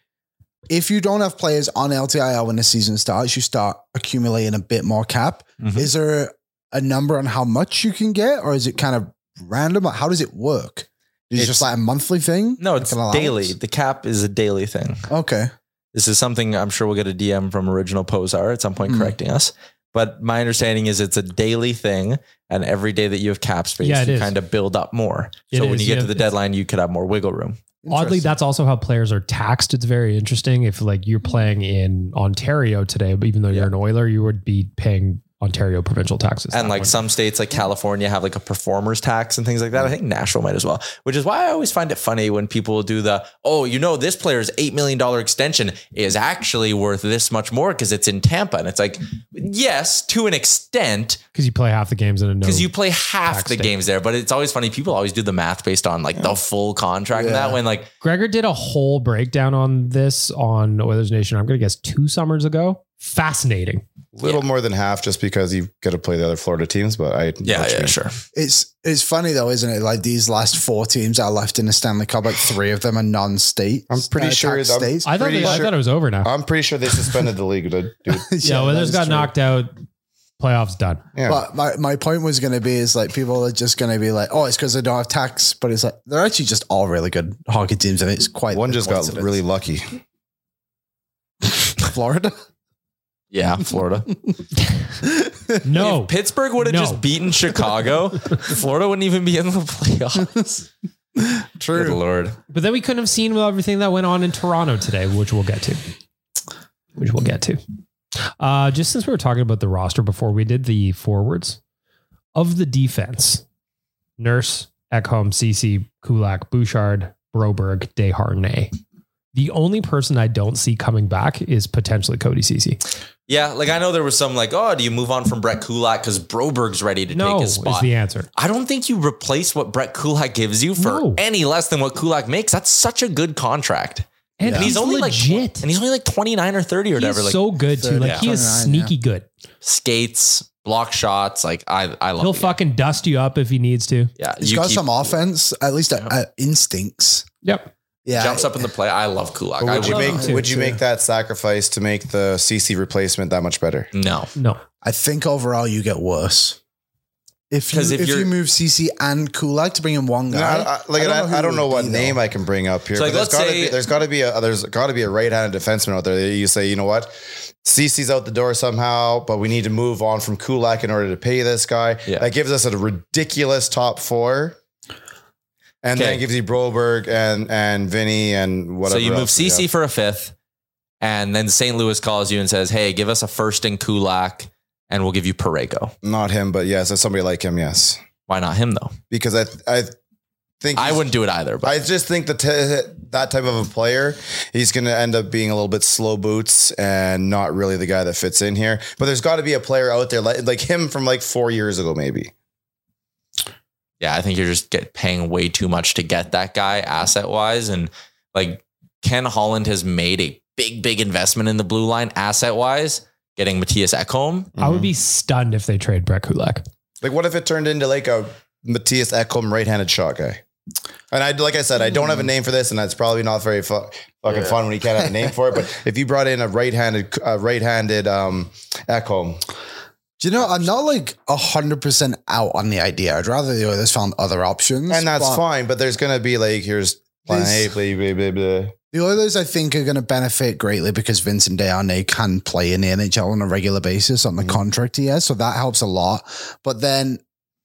if you don't have players on LTIR when the season starts, you start accumulating a bit more cap. Is there a number on how much you can get, or is it kind of random? How does it work? Is it just like a monthly thing? No, it's daily. The cap is a daily thing. Okay. This is something I'm sure we'll get a DM from Original Posar at some point correcting us. But my understanding is it's a daily thing, and every day that you have cap space, you kind of build up more. So when you get to the deadline, you could have more wiggle room. Oddly, that's also how players are taxed. It's very interesting. If like you're playing in Ontario today, but even though you're an Oiler, you would be paying Ontario provincial taxes. And like some states like California have like a performer's tax and things like that. I think Nashville might as well, which is why I always find it funny when people do this player's $8 million extension is actually worth this much more because it's in Tampa. And it's like, yes, to an extent. Because you play half the games in a because you play half the games there. But it's always funny. People always do the math based on like the full contract and that when like Gregor did a whole breakdown on this on Oilers Nation. I'm going to guess 2 summers ago. Fascinating. Little more than half just because you've got to play the other Florida teams, but sure. It's funny though, isn't it? Like these last 4 teams that are left in the Stanley Cup, like 3 of them are non-state. I'm pretty sure. States. I thought it was over now. I'm pretty sure they suspended the league, dude. Oilers got knocked out. Playoffs done. Yeah. But my point was going to be is like people are just going to be like, oh, it's because they don't have tax, but it's like they're actually just all really good hockey teams, and it's quite one just got really lucky. Florida. Yeah, Florida. No. If Pittsburgh would have just beaten Chicago, Florida wouldn't even be in the playoffs. True. Good Lord. But then we couldn't have seen everything that went on in Toronto today, which we'll get to. Just since we were talking about the roster before, we did the forwards of the defense. Nurse, Ekholm, Ceci, Kulak, Bouchard, Broberg, Desharnais. The only person I don't see coming back is potentially Cody Ceci. Yeah, like I know there was some like, oh, do you move on from Brett Kulak because Broberg's ready to take his spot? Is the answer. I don't think you replace what Brett Kulak gives you for any less than what Kulak makes. That's such a good contract. And he's only legit. And he's only like 29 or 30 or whatever. He's so good too. Like he is sneaky good. Skates, block shots. Like I love He'll fucking dust you up if he needs to. Yeah. He's got some offense, at least instincts. Yep. Yeah. Jumps up in the play. I love Kulak. Would you make that sacrifice to make the CC replacement that much better? No. I think overall you get worse. If you move CC and Kulak to bring in one guy, I don't know what name I can bring up here. So like, there's got to be a right-handed defenseman out there that you say, you know what, CC's out the door somehow, but we need to move on from Kulak in order to pay this guy. Yeah. That gives us a ridiculous top four. And then it gives you Broberg and Vinny and whatever. So you move CC for a fifth, and then St. Louis calls you and says, hey, give us a first in Kulak, and we'll give you Parayko. Not him, but yes, it's somebody like him, yes. Why not him, though? Because I think... I wouldn't do it either. But I just think that type of a player, he's going to end up being a little bit slow boots and not really the guy that fits in here. But there's got to be a player out there like him from like 4 years ago, maybe. Yeah, I think you're just paying way too much to get that guy asset-wise. And like Ken Holland has made a big investment in the blue line asset-wise, getting Matthias Ekholm. I would be stunned if they trade Brett Kulak. Like what if it turned into like a Matthias Ekholm right-handed shot guy? And I don't have a name for this, and that's probably not very fucking fun when you can't have a name for it. But if you brought in a right-handed Ekholm... Do you know, I'm not like 100% out on the idea. I'd rather the Oilers found other options. And that's fine, but there's going to be like, here's plan A, blah, blah, blah, blah. The Oilers, I think, are going to benefit greatly because Vincent Desharnais can play in the NHL on a regular basis on the contract he has. So that helps a lot. But then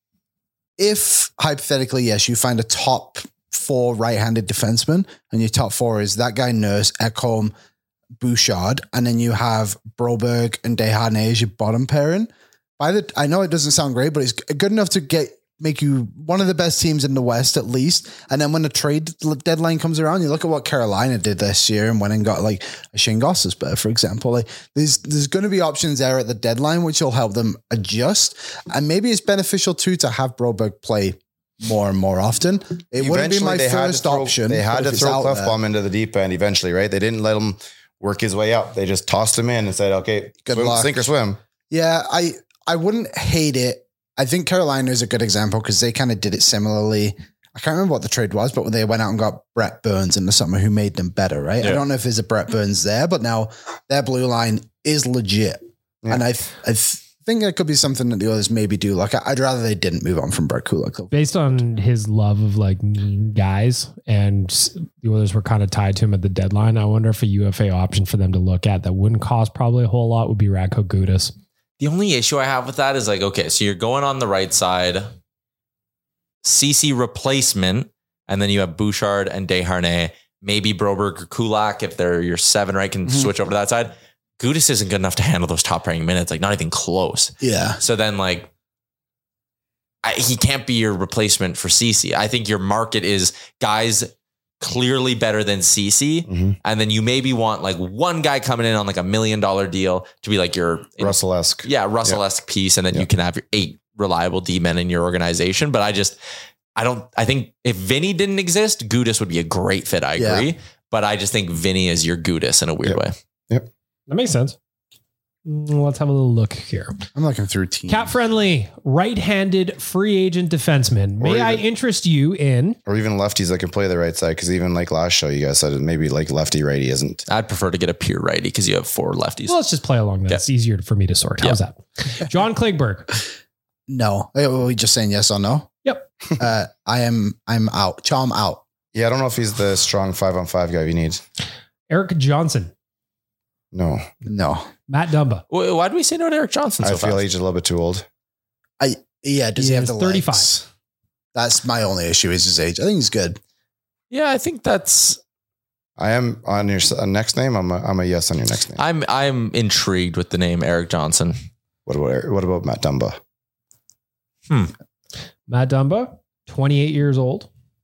if, hypothetically, yes, you find a top 4 right-handed defenseman and your top 4 is that guy Nurse, Ekholm, Bouchard, and then you have Broberg and Desharnais as your bottom pairing. I know it doesn't sound great, but it's good enough to make you one of the best teams in the West at least. And then when the trade deadline comes around, you look at what Carolina did this year and went and got like a Shane Gostisbehere, for example. Like there's going to be options there at the deadline, which will help them adjust. And maybe it's beneficial too to have Broberg play more and more often. It wouldn't be my first option. They had to throw Clefbaum into the deep end eventually, right? They didn't let him work his way up. They just tossed him in and said, okay, good luck. Sink or swim. Yeah, I wouldn't hate it. I think Carolina is a good example because they kind of did it similarly. I can't remember what the trade was, but when they went out and got Brett Burns in the summer, who made them better, right? Yeah. I don't know if there's a Brett Burns there, but now their blue line is legit. Yeah. And I think that could be something that the others maybe do. Like I'd rather they didn't move on from Brett Kulak. Based on his love of like mean guys, and the Oilers were kind of tied to him at the deadline. I wonder if a UFA option for them to look at that wouldn't cost probably a whole lot would be Radko Gudas. The only issue I have with that is like, okay, so you're going on the right side, CC replacement, and then you have Bouchard and Desharnais, maybe Broberg or Kulak, if they're your 7, right, can switch over to that side. Gudas isn't good enough to handle those top pairing minutes, like not even close. Yeah. So then like, he can't be your replacement for CC. I think your market is guys clearly better than CC. And then you maybe want like one guy coming in on like $1 million deal to be like your Russell-esque. Yeah, Russell-esque piece. And then you can have your 8 reliable D-men in your organization. But I think if Vinny didn't exist, Gudas would be a great fit. I agree. Yeah. But I just think Vinny is your Gudas in a weird way. Yep. That makes sense. Let's have a little look here. I'm looking through teams. Cap friendly, right-handed free agent defenseman. May I interest you in? Or even lefties that can play the right side. Because even like last show, you guys said maybe like lefty righty isn't. I'd prefer to get a pure righty because you have 4 lefties. Well, let's just play along that. It's easier for me to sort. How's that? John Klingberg. No. Are we just saying yes or no? Yep. I'm out. Charm out. Yeah, I don't know if he's the strong 5-on-5 guy you need. Eric Johnson. No. Matt Dumba. Why do we say no to Eric Johnson? I feel he's a little bit too old. Does he have the 35? Legs? That's my only issue is his age. I think he's good. Yeah, I think that's. I am on your next name. I'm a yes on your next name. I'm intrigued with the name Eric Johnson. What about Matt Dumba? Matt Dumba, 28 years old.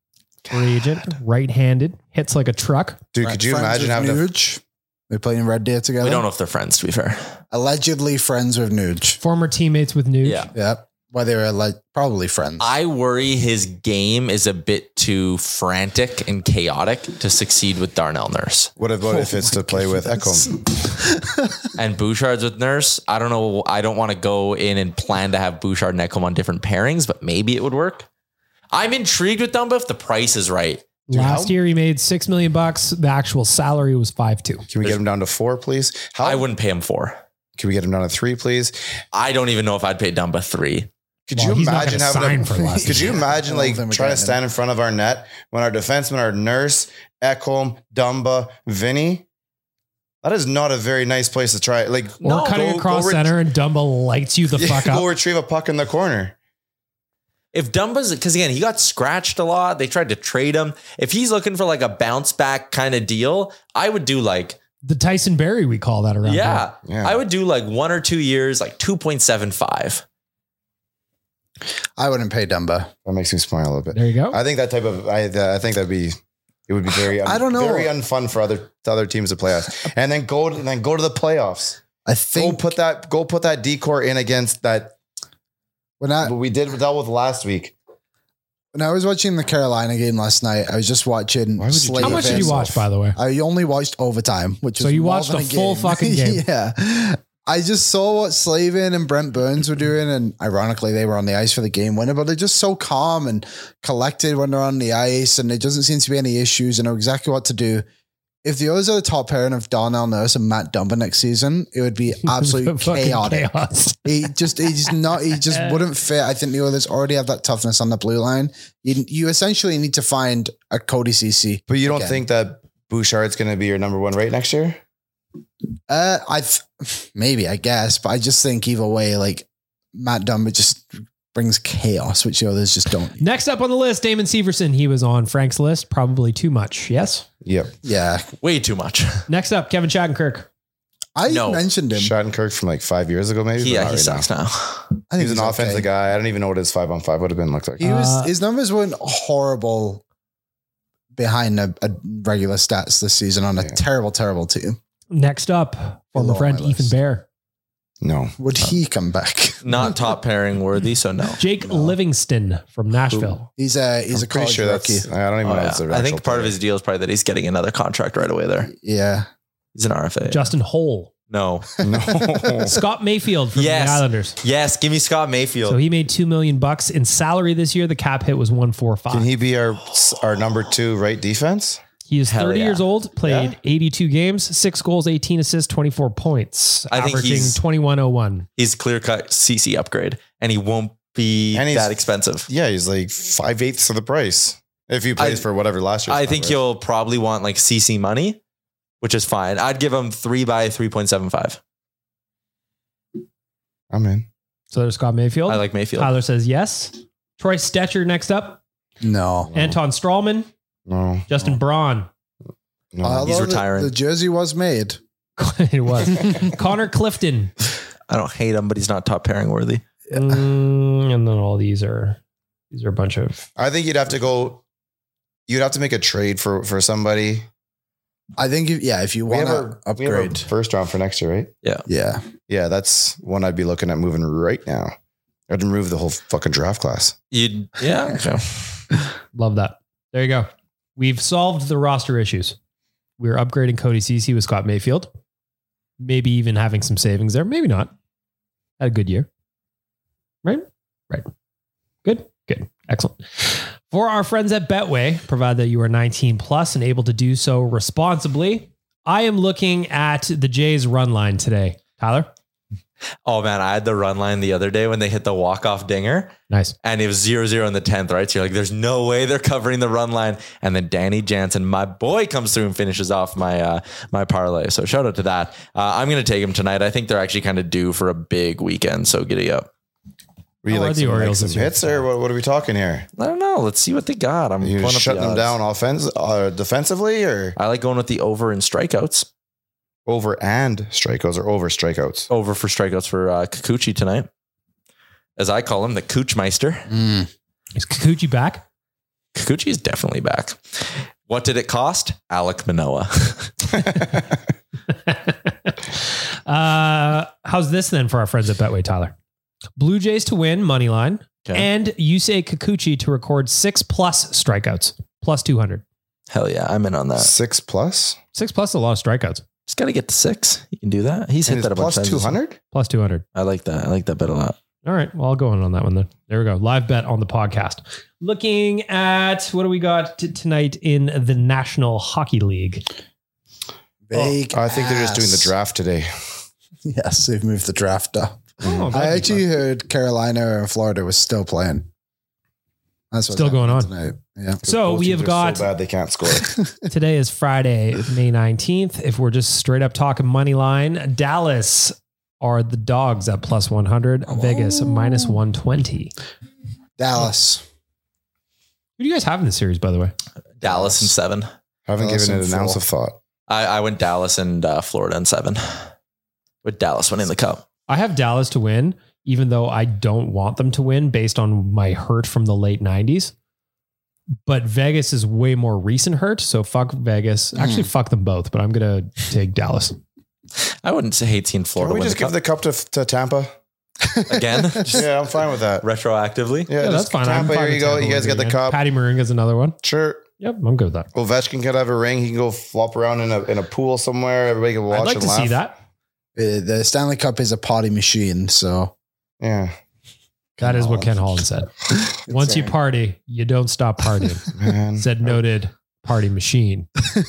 Free agent, right-handed, hits like a truck. Dude, could you imagine having Nuge? They're playing Red Dead together. We don't know if they're friends, to be fair. Allegedly friends with Nuge. Former teammates with Nuge. Yeah. Yep. Well, they were probably friends. I worry his game is a bit too frantic and chaotic to succeed with Darnell Nurse. What about if it's to play with Ekholm? And Bouchard's with Nurse. I don't know. I don't want to go in and plan to have Bouchard and Ekholm on different pairings, but maybe it would work. I'm intrigued with Dumba if the price is right. Last year he made $6 million. The actual salary was 5.2. Can we get him down to 4, please? I wouldn't pay him 4. Can we get him down to 3, please? I don't even know if I'd pay Dumba 3. Could you imagine having Could you imagine trying to stand in front of our net when our defensemen are Nurse, Ekholm, Dumba, Vinny? That is not a very nice place to try. Or cutting across center and Dumba lights you the fuck up. Go retrieve a puck in the corner. If Dumba's, because again, he got scratched a lot. They tried to trade him. If he's looking for like a bounce back kind of deal, I would do like the Tyson Berry, we call that around. Yeah. I would do like 1 or 2 years, like 2.75. I wouldn't pay Dumba. That makes me smile a little bit. There you go. I think that type of, I think it would be very, I don't know, very unfun for other teams to play us. And then go to the playoffs. I think go put that decor in against that. We dealt with last week. When I was watching the Carolina game last night, I was just watching. How much did you watch, by the way? I only watched overtime, which so you watched a full fucking game. Yeah, I just saw what Slavin and Brent Burns were doing, and ironically, they were on the ice for the game winner. But they're just so calm and collected when they're on the ice, and there doesn't seem to be any issues, and know exactly what to do. If the others are the top pairing of Darnell Nurse and Matt Dumba next season, it would be absolute chaotic. Chaos. He just wouldn't fit. I think the others already have that toughness on the blue line. You essentially need to find a Cody CC. But you don't think that Bouchard's going to be your number 1 right next year? Maybe, I guess, but I just think either way, like Matt Dumba just brings chaos, which the others just don't. Next up on the list, Damon Severson. He was on Frank's list, probably too much. Yes? Yep. Yeah. Way too much. Next up, Kevin Shattenkirk. I mentioned him. Shattenkirk from like 5 years ago, maybe. He sucks now. I think he's an offensive guy. I don't even know what his 5-on-5 would have been looked like. His numbers weren't horrible behind a regular stats this season on a terrible, terrible team. Next up, former friend Ethan Bear. No. Would he come back? Not top pairing worthy, so no. Jake Livingston from Nashville. He's a college rookie. I don't even know. Yeah. I think part of his deal is probably that he's getting another contract right away there. Yeah. He's an RFA. Justin Hole. No. Scott Mayfield from the Islanders. Yes, give me Scott Mayfield. So he made $2 million in salary this year. The cap hit was 145. Can he be our number 2 right defense? He is 30 years old, played 82 games, 6 goals, 18 assists, 24 points, averaging 21.01. He's clear-cut CC upgrade, and he won't be that expensive. Yeah, he's like 5/8 of the price if he plays for whatever last year. I think he'll probably want like CC money, which is fine. I'd give him 3 by 3.75. I'm in. So there's Scott Mayfield. I like Mayfield. Tyler says yes. Troy Stetcher next up. No. Anton Strawman. No. Justin Braun. No. He's retiring. The jersey was made. It was. Connor Clifton. I don't hate him, but he's not top pairing worthy. And then all these are a bunch of. I think you'd have to make a trade for somebody. I think if you want to upgrade first round for next year, right? Yeah. That's one I'd be looking at moving right now. I'd remove the whole fucking draft class. Okay. Love that. There you go. We've solved the roster issues. We're upgrading Cody CC with Scott Mayfield. Maybe even having some savings there. Maybe not. Had a good year. Right. Good. Excellent. For our friends at Betway, provide that you are 19 plus and able to do so responsibly. I am looking at the Jays run line today. Tyler? Oh man, I had the run line the other day when they hit the walk-off dinger. Nice. And it was 0-0 in the 10th, right? So you're like, there's no way they're covering the run line. And then Danny Jansen, my boy, comes through and finishes off my parlay. So shout out to that. I'm going to take him tonight. I think they're actually kind of due for a big weekend. So giddy up. Were you like some hits or what are we talking here? I don't know. Let's see what they got. I'm you shutting them down defensively, or I like going with the over and strikeouts. Over and strikeouts or over strikeouts? Over for strikeouts for Kikuchi tonight. As I call him, the Coochmeister. Is Kikuchi back? Kikuchi is definitely back. What did it cost? Alek Manoah. How's this then for our friends at Betway, Tyler? Blue Jays to win, money line. Okay. And Yusei Kikuchi to record 6+ strikeouts, plus 200. Hell yeah, I'm in on that. 6+? 6+ is a lot of strikeouts. Just got to get to 6. You can do that. He's hit that a bunch of times. Plus 200? Plus 200. I like that. I like that bet a lot. All right. Well, I'll go on that one then. There we go. Live bet on the podcast. Looking at what do we got tonight in the National Hockey League? I think they're just doing the draft today. Yes, they've moved the draft up. Oh, I actually heard Carolina and Florida was still playing. That's what's still going on tonight. Yeah. So Both we teams have are got so bad they can't score. today is Friday, May 19th. If we're just straight up talking money line, Dallas are the dogs at plus 100, Vegas minus 120. Dallas. Who do you guys have in the series, by the way? Dallas in 7. Haven't Dallas given it in an ounce 4. of thought. I went Dallas and Florida in 7. With Dallas winning the cup. I have Dallas to win, even though I don't want them to win based on my hurt from the late 90s. But Vegas is way more recent hurt. So fuck Vegas. Actually, fuck them both, but I'm going to take Dallas. I wouldn't hate seeing Florida Can we win just give the cup to Tampa? again. Just Yeah, I'm fine with that. retroactively. Yeah, Yeah, that's just fine. I'm Tampa, fine here with you go. Tampa You guys winning get the again. cup. Patty Maroonga's another one. Sure. Yep, I'm good with that. Ovechkin could have a ring. He can go flop around in a pool somewhere. Everybody can watch I'd like and to laugh. see that. The Stanley Cup is a party machine, so Yeah. That is what Ken Holland said. Once you party, you don't stop partying. Man. Said noted party machine.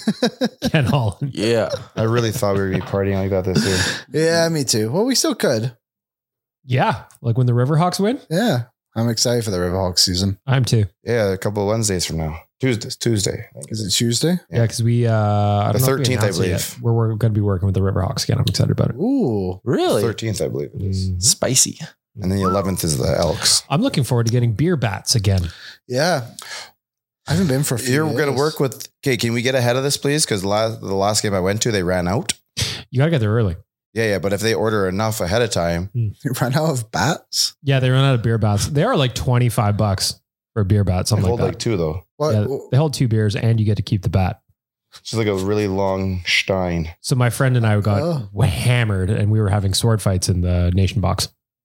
Ken Holland. Yeah. I really thought we were going to be partying like that this year. yeah, me too. Well, we still could. Yeah. Like when the Riverhawks win, Yeah, I'm excited for the Riverhawks season. I'm too. Yeah, a couple of Wednesdays from now. Tuesday. I think. Is it Tuesday? Yeah, because we I The don't know if we 13th, I announced it believe. yet. We're going to be working with the Riverhawks again. I'm excited about it. Ooh, Really? 13th, I believe it is. Mhm. Spicy. And then the 11th is the Elks. I'm looking forward to getting beer bats again. yeah. I haven't been for a few You're going to years. work with... Okay, can we get ahead of this, please? Because the last game I went to, they ran out. You got to get there early. Yeah, but if they order enough ahead of time... You ran out of bats. Yeah, they run out of beer bats. They are like $25 for a beer bat, I something hold like like that. 2, though. What? Yeah, they hold 2 beers and you get to keep the bat. It's just like a really long stein. So my friend and I got Oh. hammered and we were having sword fights in the nation box.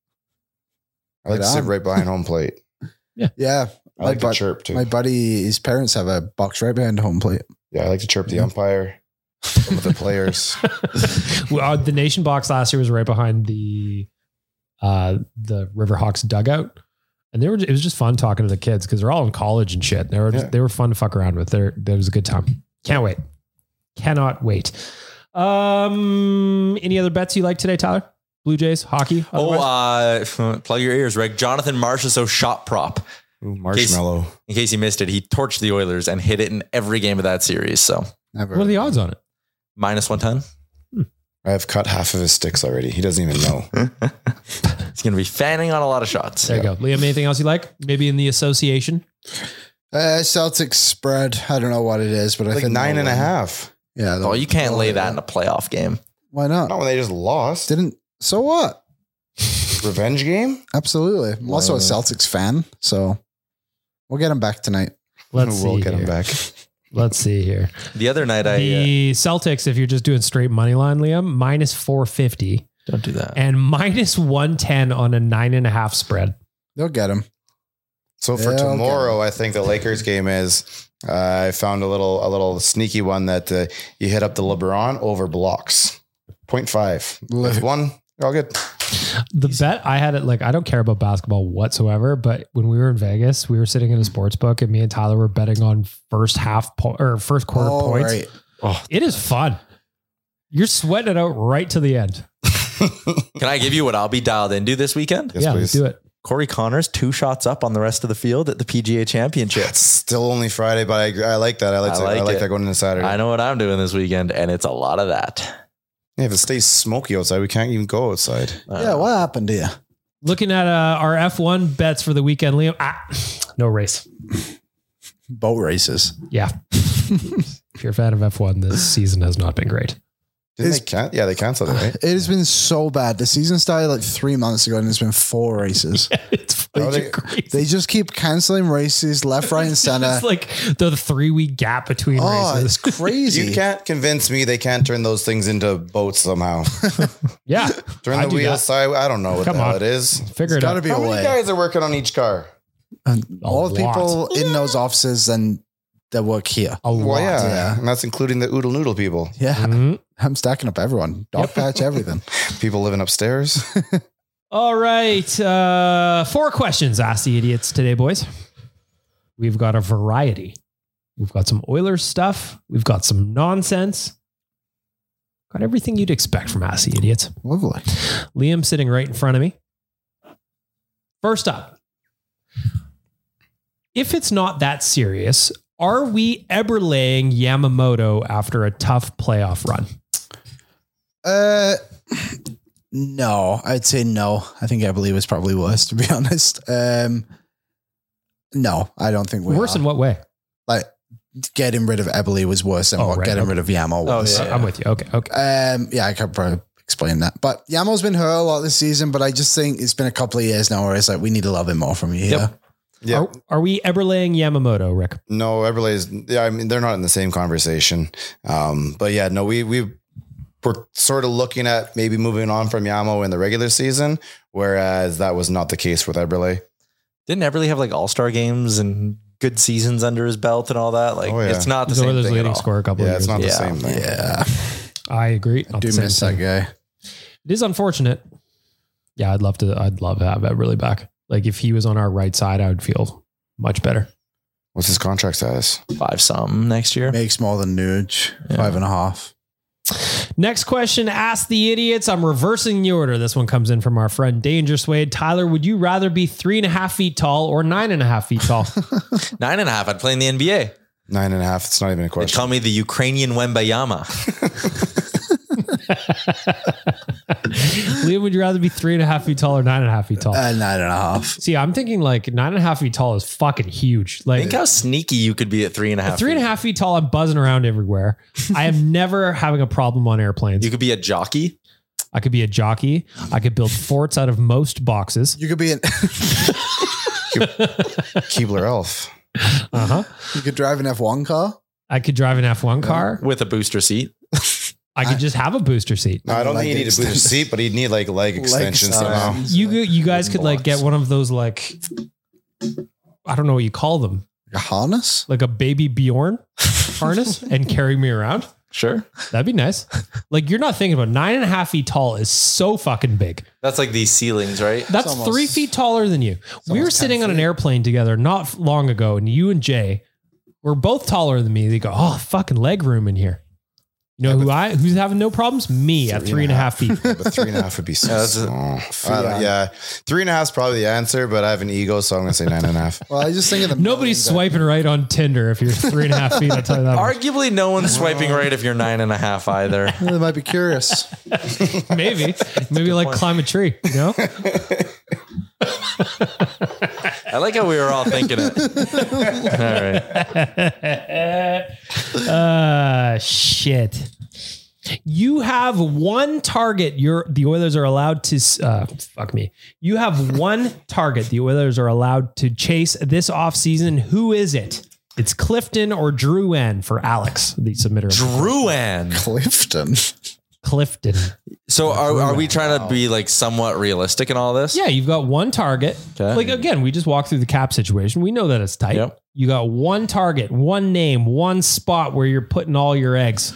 I like to Right sit on. right behind home plate. Yeah, I like to chirp, too. My buddy, his parents have a box right behind home plate. Yeah, I like to chirp the umpire, some of the players. Well, the nation box last year was right behind the Riverhawks dugout. And it was just fun talking to the kids because they're all in college and shit. They were fun to fuck around with. There was a good time. Can't wait. Cannot wait. Any other bets you like today, Tyler? Blue Jays, hockey? Otherwise? Plug your ears, Rick. Jonathan Marchessault shot prop. Ooh, marshmallow. In case you missed it, he torched the Oilers and hit it in every game of that series. So Never. What are the odds on it? minus 110. I have cut half of his sticks already. He doesn't even know. He's going to be fanning on a lot of shots. There you go. Liam, anything else you like? Maybe in the association? Celtics spread. I don't know what it is, but I Like think 9.5. Yeah. Oh, you can't lay that in a playoff game. Why not? Not when they just lost. So what? Revenge game? Absolutely. I'm also a Wow. Celtics fan, so we'll get him back tonight. Let's We'll see get him here. back. Let's see here. The other night, The Celtics, if you're just doing straight money line, Liam, minus 450 don't do that. and minus 110 on a 9.5 spread. They'll get him. So for Yeah, okay. tomorrow, I think the Lakers game is. I found a little sneaky one that you hit up the LeBron over blocks, 0.5. With one, you're all good. The bet I had it like, I don't care about basketball whatsoever, but when we were in Vegas, we were sitting in a sports book and me and Tyler were betting on first quarter points. Right. Oh, It is fun. You're sweating it out right to the end. can I give you what I'll be dialed into this weekend? Yes, yeah, please. let's do it. Corey Connors 2 shots up on the rest of the field at the PGA Championship. It's still only Friday, but I like that. I like it. that going into Saturday. I know what I'm doing this weekend, and it's a lot of that. Yeah, if it stays smoky outside, we can't even go outside. Yeah, what happened to you? Looking at our F1 bets for the weekend, Liam. No race. Boat races. Yeah. If you're a fan of F1, this season has not been great. Didn't they canceled it, right? It has been so bad. The season started like 3 months ago and it's been 4 races. It's They just keep canceling races left, right, and center. It's like the 3-week gap between races. It's crazy. You can't convince me they can't turn those things into boats somehow. Yeah. Turn the wheel side. I don't know what the hell it is. Figure it out. Be How a many way. guys are working on each car? And all the people in those offices and that work here. A lot. Well, yeah. And that's including the Oodle Noodle people. Yeah. Mm-hmm. I'm stacking up everyone. Dog patch, everything. People living upstairs. All right. 4 questions. Ask the idiots today, boys. We've got a variety. We've got some Oilers stuff. We've got some nonsense. Got everything you'd expect from Ask the Idiots. Lovely. Liam sitting right in front of me. First up, if it's not that serious, are we Eberleing Yamamoto after a tough playoff run? No, I'd say no. I think Eberle was probably worse, to be honest. No, I don't think we Worse are. in what way? Like, getting rid of Eberle was worse than getting rid of Yamo was. I'm with you. Okay. Yeah, I could probably explain that. But Yamo's been hurt a lot this season, but I just think it's been a couple of years now where it's like, we need to love him more from you here. Yep. Yeah. Are we Eberleing Yamamoto, Rick? No, Eberle's, I mean, they're not in the same conversation. But yeah, no, we're sort of looking at maybe moving on from Yamo in the regular season, whereas that was not the case with Eberle. Didn't Eberle have like all-star games and good seasons under his belt and all that? Like, it's not the He's same Oilers thing at leading all. scorer a couple of years. It's not the ago. same thing. Yeah. I agree. I do miss that guy. It is unfortunate. Yeah, I'd love to have Eberle back. Like if he was on our right side, I would feel much better. What's his contract status? 5-something next year. Makes more than Nuge. 5.5. Next question, Ask the Idiots. I'm reversing the order. This one comes in from our friend Dangerous Wade. Tyler, would you rather be 3.5 feet tall or 9.5 feet tall? 9.5. I'd play in the NBA. 9.5. It's not even a They question. call me the Ukrainian Wembayama. Liam, would you rather be 3.5 feet tall or 9.5 feet tall? 9.5. See, I'm thinking like 9.5 feet tall is fucking huge. Like, Think how sneaky you could be at 3.5. at 3.5 feet tall, I'm buzzing around everywhere. I am never having a problem on airplanes. You could be a jockey. I could be a jockey. I could build forts out of most boxes. You could be an Keebler Elf. Uh-huh. You could drive an F1 car. I could drive an F1 car. With a booster seat. I could just have a booster seat. No, I don't think you need a booster seat, but he'd need like leg extensions somehow. You guys could like get one of those like, I don't know what you call them. A harness? Like a baby Bjorn harness and carry me around. Sure. That'd be nice. Like you're not thinking about 9.5 feet tall is so fucking big. That's like these ceilings, right? That's almost- 3 feet taller than you. We were sitting on an airplane together not long ago, and you and Jay were both taller than me. They go, "Oh, fucking leg room in here." You know who's having no problems? Me at 3.5 feet. Yeah, but 3.5 would be so small. 3.5 is probably the answer, but I have an ego, so I'm going to say 9.5. Well, I just think of the Nobody's swiping right on Tinder if you're 3.5 feet. I'll tell you that. much. Arguably, no one's swiping right if you're 9.5 either. They might be curious. Maybe like climb a tree. You know. I like how we were all thinking it. All right. Shit. You have one target. The Oilers are allowed to fuck me. You have one target the Oilers are allowed to chase this offseason. Who is it? It's Clifton or Drouin for Alex, the submitter. Drouin. Clifton. So are we trying to be like somewhat realistic in all this? Yeah, you've got one target. Okay. Like again, we just walked through the cap situation. We know that it's tight. Yep. You got one target, one name, one spot where you're putting all your eggs.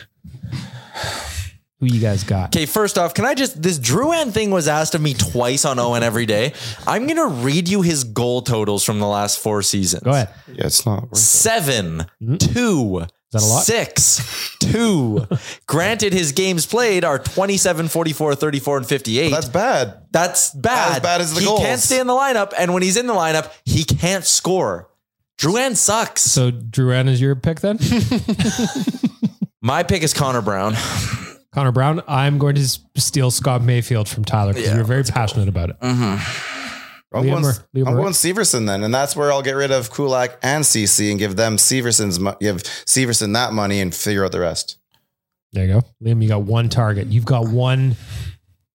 Who you guys got? Okay, first off, this Drouin thing was asked of me twice on Owen Every Day. I'm going to read you his goal totals from the last 4 seasons. Go ahead. Yeah, it's not worth it. 7, 2, that a lot? 6, 2. Granted, his games played are 27, 44, 34, and 58. That's bad. That's bad. As bad as the he goals. can't stay in the lineup, and when he's in the lineup, he can't score. Drouin sucks. So Drouin is your pick then? My pick is Connor Brown. Connor Brown. I'm going to steal Scott Mayfield from Tyler because you're very passionate about it. I'm Liam going Severson then, and that's where I'll get rid of Kulak and CC and give them give Severson that money and figure out the rest. There you go. Liam, you got one target. You've got one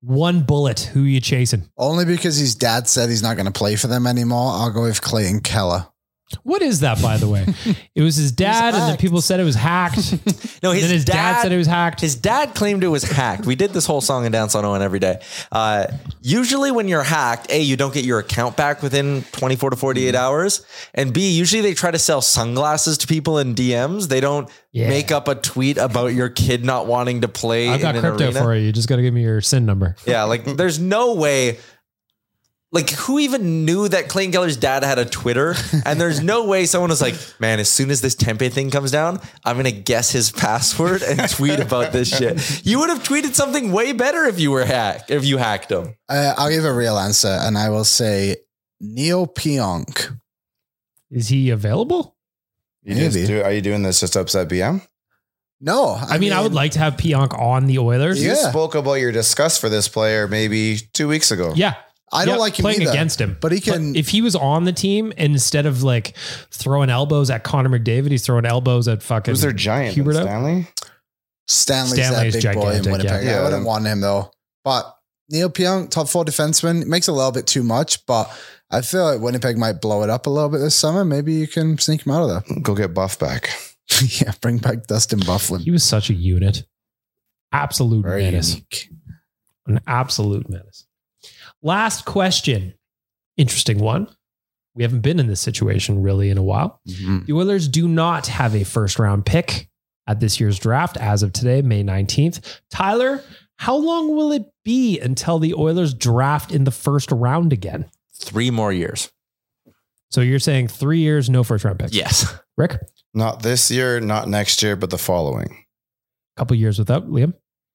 One bullet. Who are you chasing? Only because his dad said he's not going to play for them anymore. I'll go with Clayton Keller. What is that, by the way? It was his dad, and then people said it was hacked. No, his dad said it was hacked. His dad claimed it was hacked. We did this whole song and dance on Owen every day. Usually when you're hacked, A, you don't get your account back within 24 to 48 hours. And B, usually they try to sell sunglasses to people in DMs. They don't make up a tweet about your kid not wanting to play. I've got in crypto arena. for you. You just got to give me your SIN number. Yeah, like there's no way. Like, who even knew that Clayton Keller's dad had a Twitter? And there's no way someone was like, man, as soon as this Tempe thing comes down, I'm going to guess his password and tweet about this shit. You would have tweeted something way better if you hacked him. I'll give a real answer, and I will say Neil Pionk. Is he available? Are you doing this just to upset BM? No. I mean, I would like to have Pionk on the Oilers. You spoke about your disgust for this player maybe 2 weeks ago. Yeah. I don't like him playing either, against him, but he can. But if he was on the team, and instead of like throwing elbows at Connor McDavid, he's throwing elbows at fucking. Who's their giant? Stanley? Stanley's that big boy in Winnipeg. I wouldn't want him though. But Neil Pionk, top 4 defenseman, makes a little bit too much. But I feel like Winnipeg might blow it up a little bit this summer. Maybe you can sneak him out of there. Go get Buff back. Yeah, bring back Dustin Byfuglien. He was such a unit. Absolute Very menace. unique. An absolute menace. Last question. Interesting one. We haven't been in this situation really in a while. Mm-hmm. The Oilers do not have a first round pick at this year's draft as of today, May 19th. Tyler, how long will it be until the Oilers draft in the first round again? 3 more years. So you're saying 3 years, no first round pick? Yes. Rick? Not this year, not next year, but the following. Couple years without Liam?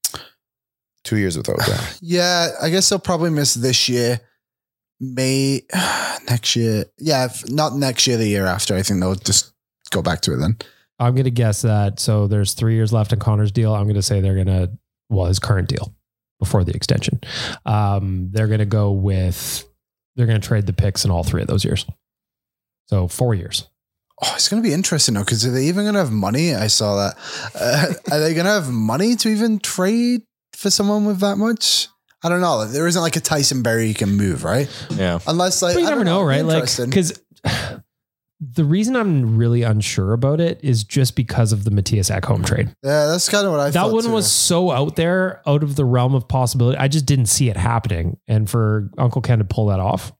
2 years without that. Yeah, I guess they'll probably miss this year. May next year. Yeah, not next year, the year after. I think they'll just go back to it then. I'm going to guess that. So there's 3 years left in Connor's deal. I'm going to say they're going to, his current deal before the extension. They're going to go with, they're going to trade the picks in all 3 of those years. So 4 years. Oh, it's going to be interesting though, because are they even going to have money? I saw that. Are they going to have money to even trade for someone with that much? I don't know. There isn't like a Tyson Berry you can move, right? Yeah. Unless like, But you never know, right? Like, because the reason I'm really unsure about it is just because of the Matthias Ekholm trade. Yeah, that's kind of what I thought. That one too. was so out there, out of the realm of possibility. I just didn't see it happening. And for Uncle Ken to pull that off.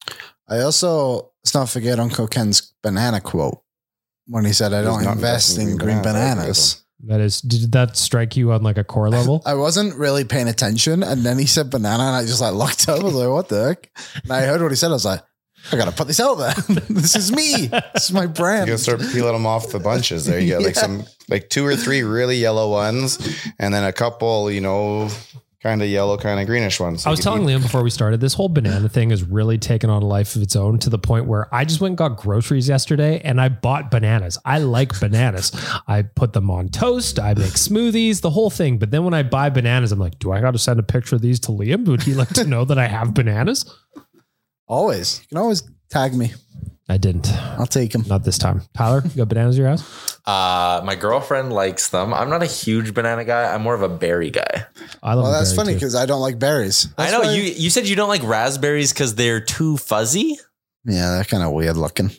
I also, let's not forget Uncle Ken's banana quote when he said, I don't invest in green bananas. That is, did that strike you on like a core level? I wasn't really paying attention. And then he said banana and I just like looked up. I was like, what the heck? And I heard what he said. I was like, I got to put this out there. This is me. This is my brand. You can start peeling them off the bunches there. You get like 2 or 3 really yellow ones and then a couple, kind of yellow, kind of greenish ones. I was telling Liam before we started, this whole banana thing has really taken on a life of its own to the point where I just went and got groceries yesterday and I bought bananas. I like bananas. I put them on toast. I make smoothies, the whole thing. But then when I buy bananas, I'm like, do I got to send a picture of these to Liam? Would he like to know that I have bananas? Always. You can always tag me. I didn't. I'll take them. Not this time. Tyler, you got bananas at your house? My girlfriend likes them. I'm not a huge banana guy. I'm more of a berry guy. I love Well, that's berry funny too. because I don't like berries. I know you said you don't like raspberries because they're too fuzzy. Yeah, they're kind of weird looking.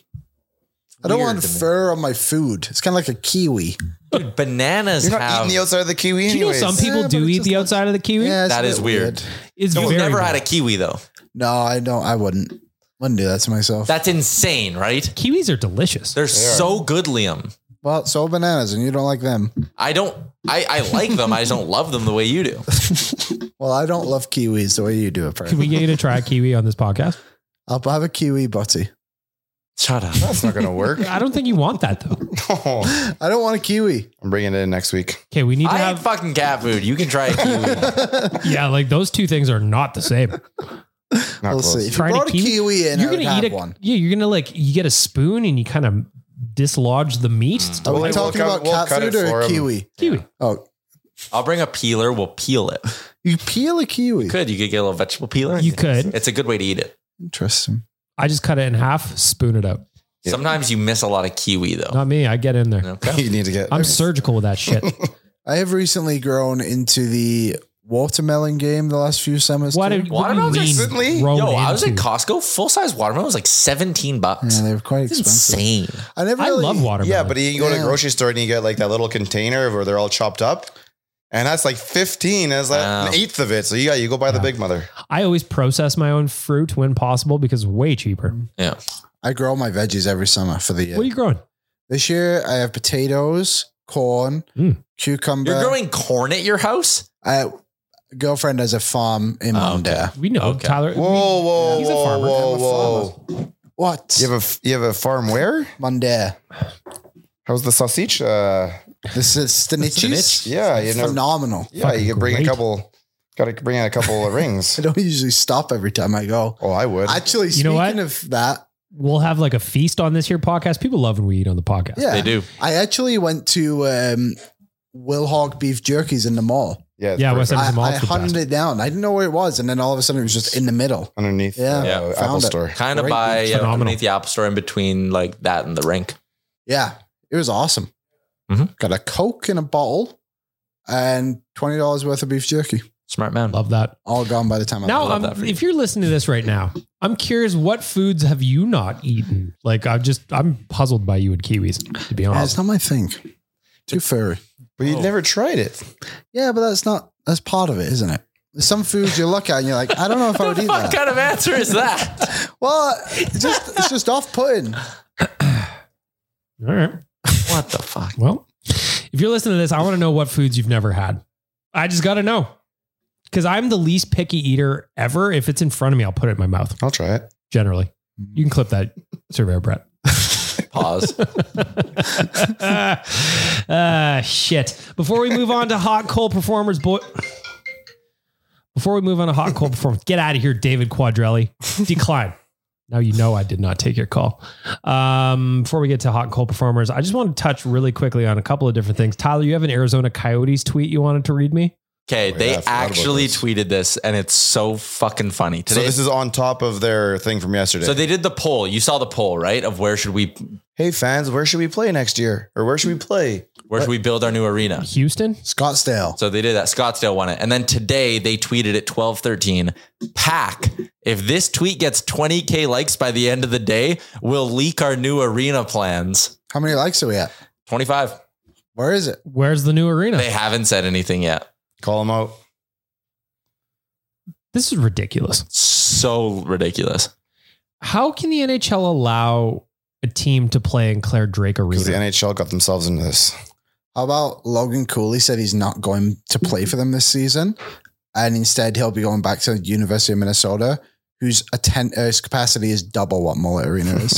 I don't Weird want to me. fur on my food. It's kind of like a kiwi. Dude, bananas You're not have. eating the outside of the kiwi Do you know anyways. some people Yeah, do but it eat just the looks- outside of the kiwi? Yeah, it's That a is bit weird. It's You've very never had a weird. kiwi though. No, I don't. I wouldn't do that to myself. That's insane, right? Kiwis are delicious. They're so good, Liam. Well, so are bananas, and you don't like them. I like them. I just don't love them the way you do. Well, I don't love kiwis the way you do it. Can we get you to try a kiwi on this podcast? I'll have a kiwi butty. Shut up. That's not going to work. I don't think you want that though. Oh, I don't want a kiwi. I'm bringing it in next week. Okay, we need to I have eat fucking cat food. You can try a kiwi. yeah, like those two things are not the same. Not We'll close. see. If you Trying to brought a kiwi in, I would have one. Yeah, you're gonna you get a spoon and you kind of dislodge the meat. It's Are we We'll talking cut- about we'll cat cut food it for or a 'em. kiwi? kiwi. Oh, I'll bring a peeler. We'll peel it. you peel a kiwi. You could get a little vegetable peeler. You could. It's a good way to eat it. Interesting. I just cut it in half, spoon it out. Yeah. Sometimes you miss a lot of kiwi though. Not me. I get in there. Okay. You need to get. I'm surgical with that shit. I have recently grown into the watermelon game the last few summers. What too. do you Watermelons mean recently? thrown Yo, I was at into? Costco. Full size watermelon was like $17. Yeah, they were quite It's expensive. insane. I never I really, love watermelon. Yeah, but you can go to Yeah. the grocery store and you get like that little container where they're all chopped up. And that's like 15. That's like an eighth of it. So you go buy the big mother. I always process my own fruit when possible because it's way cheaper. Yeah. I grow my veggies every summer for the year. What are you growing? This year I have potatoes, corn, cucumber. You're growing corn at your house? Girlfriend has a farm in Mundare. We know Okay. Tyler. Whoa, He's a farmer. whoa. What? You have a farm where? Mundare. How's the sausage? This is Stanichis. Yeah, you know. Phenomenal. Yeah, you can bring great. a couple. Got to bring in a couple of rings. I don't usually stop every time I go. Oh, I would. Actually, You know speaking what? of that, We'll have like a feast on this here podcast. People love when we eat on the podcast. yeah, They do. I actually went to Will Hog Beef Jerky's in the mall. Yeah, it's Yeah, West perfect. End- I Malt's the hunted best. it down. I didn't know where it was, and then all of a sudden it was just in the middle. Underneath Yeah. Yeah, Apple found it. Store. Kind of Great. by Phenomenal. underneath the Apple Store in between like that and the rink. Yeah, it was awesome. Mhm. Got a Coke in a bottle and $20 worth of beef jerky. Smart man. Love that. All gone by the time I Now, love that for you. if you're listening to this right now, I'm curious, what foods have you not eaten? Like, I'm puzzled by you and kiwis, to be Yeah, honest. it's not my thing. Too furry. But you never tried it. Yeah, but that's part of it, isn't it? There's some foods you look at and you're like, I don't know if I would eat What that. kind of answer is that? Well, it's just off-putting. All right. What the fuck? Well, if you're listening to this, I want to know what foods you've never had. I just got to know. Because I'm the least picky eater ever. If it's in front of me, I'll put it in my mouth. I'll try it. Generally. You can clip that, Surveyor Brett. Pause. Shit. Before we move on to hot cold performers, get out of here, David Quadrelli. Decline. Now you know I did not take your call. Before we get to hot and cold performers, I just want to touch really quickly on a couple of different things. Tyler, you have an Arizona Coyotes tweet you wanted to read me? Okay, Oh, yeah, I they forgot about actually this. tweeted this, and it's so fucking funny. So Today, this is on top of their thing from yesterday. so they did the poll. You saw the poll, right? Of where should we Hey fans, where should we play next year? Or where should we play? build our new arena? Houston? Scottsdale. So they did that. Scottsdale won it. And then today they tweeted at 12:13, Pack, if this tweet gets 20K likes by the end of the day, we'll leak our new arena plans. How many likes are we at? 25. Where is it? Where's the new arena? They haven't said anything yet. Call them out. This is ridiculous. So ridiculous. How can the NHL allow a team to play in Claire Drake Because the Arena? NHL got themselves into this. How about Logan Cooley said he's not going to play for them this season, and instead he'll be going back to the University of Minnesota, whose capacity is double what Mullet Arena is.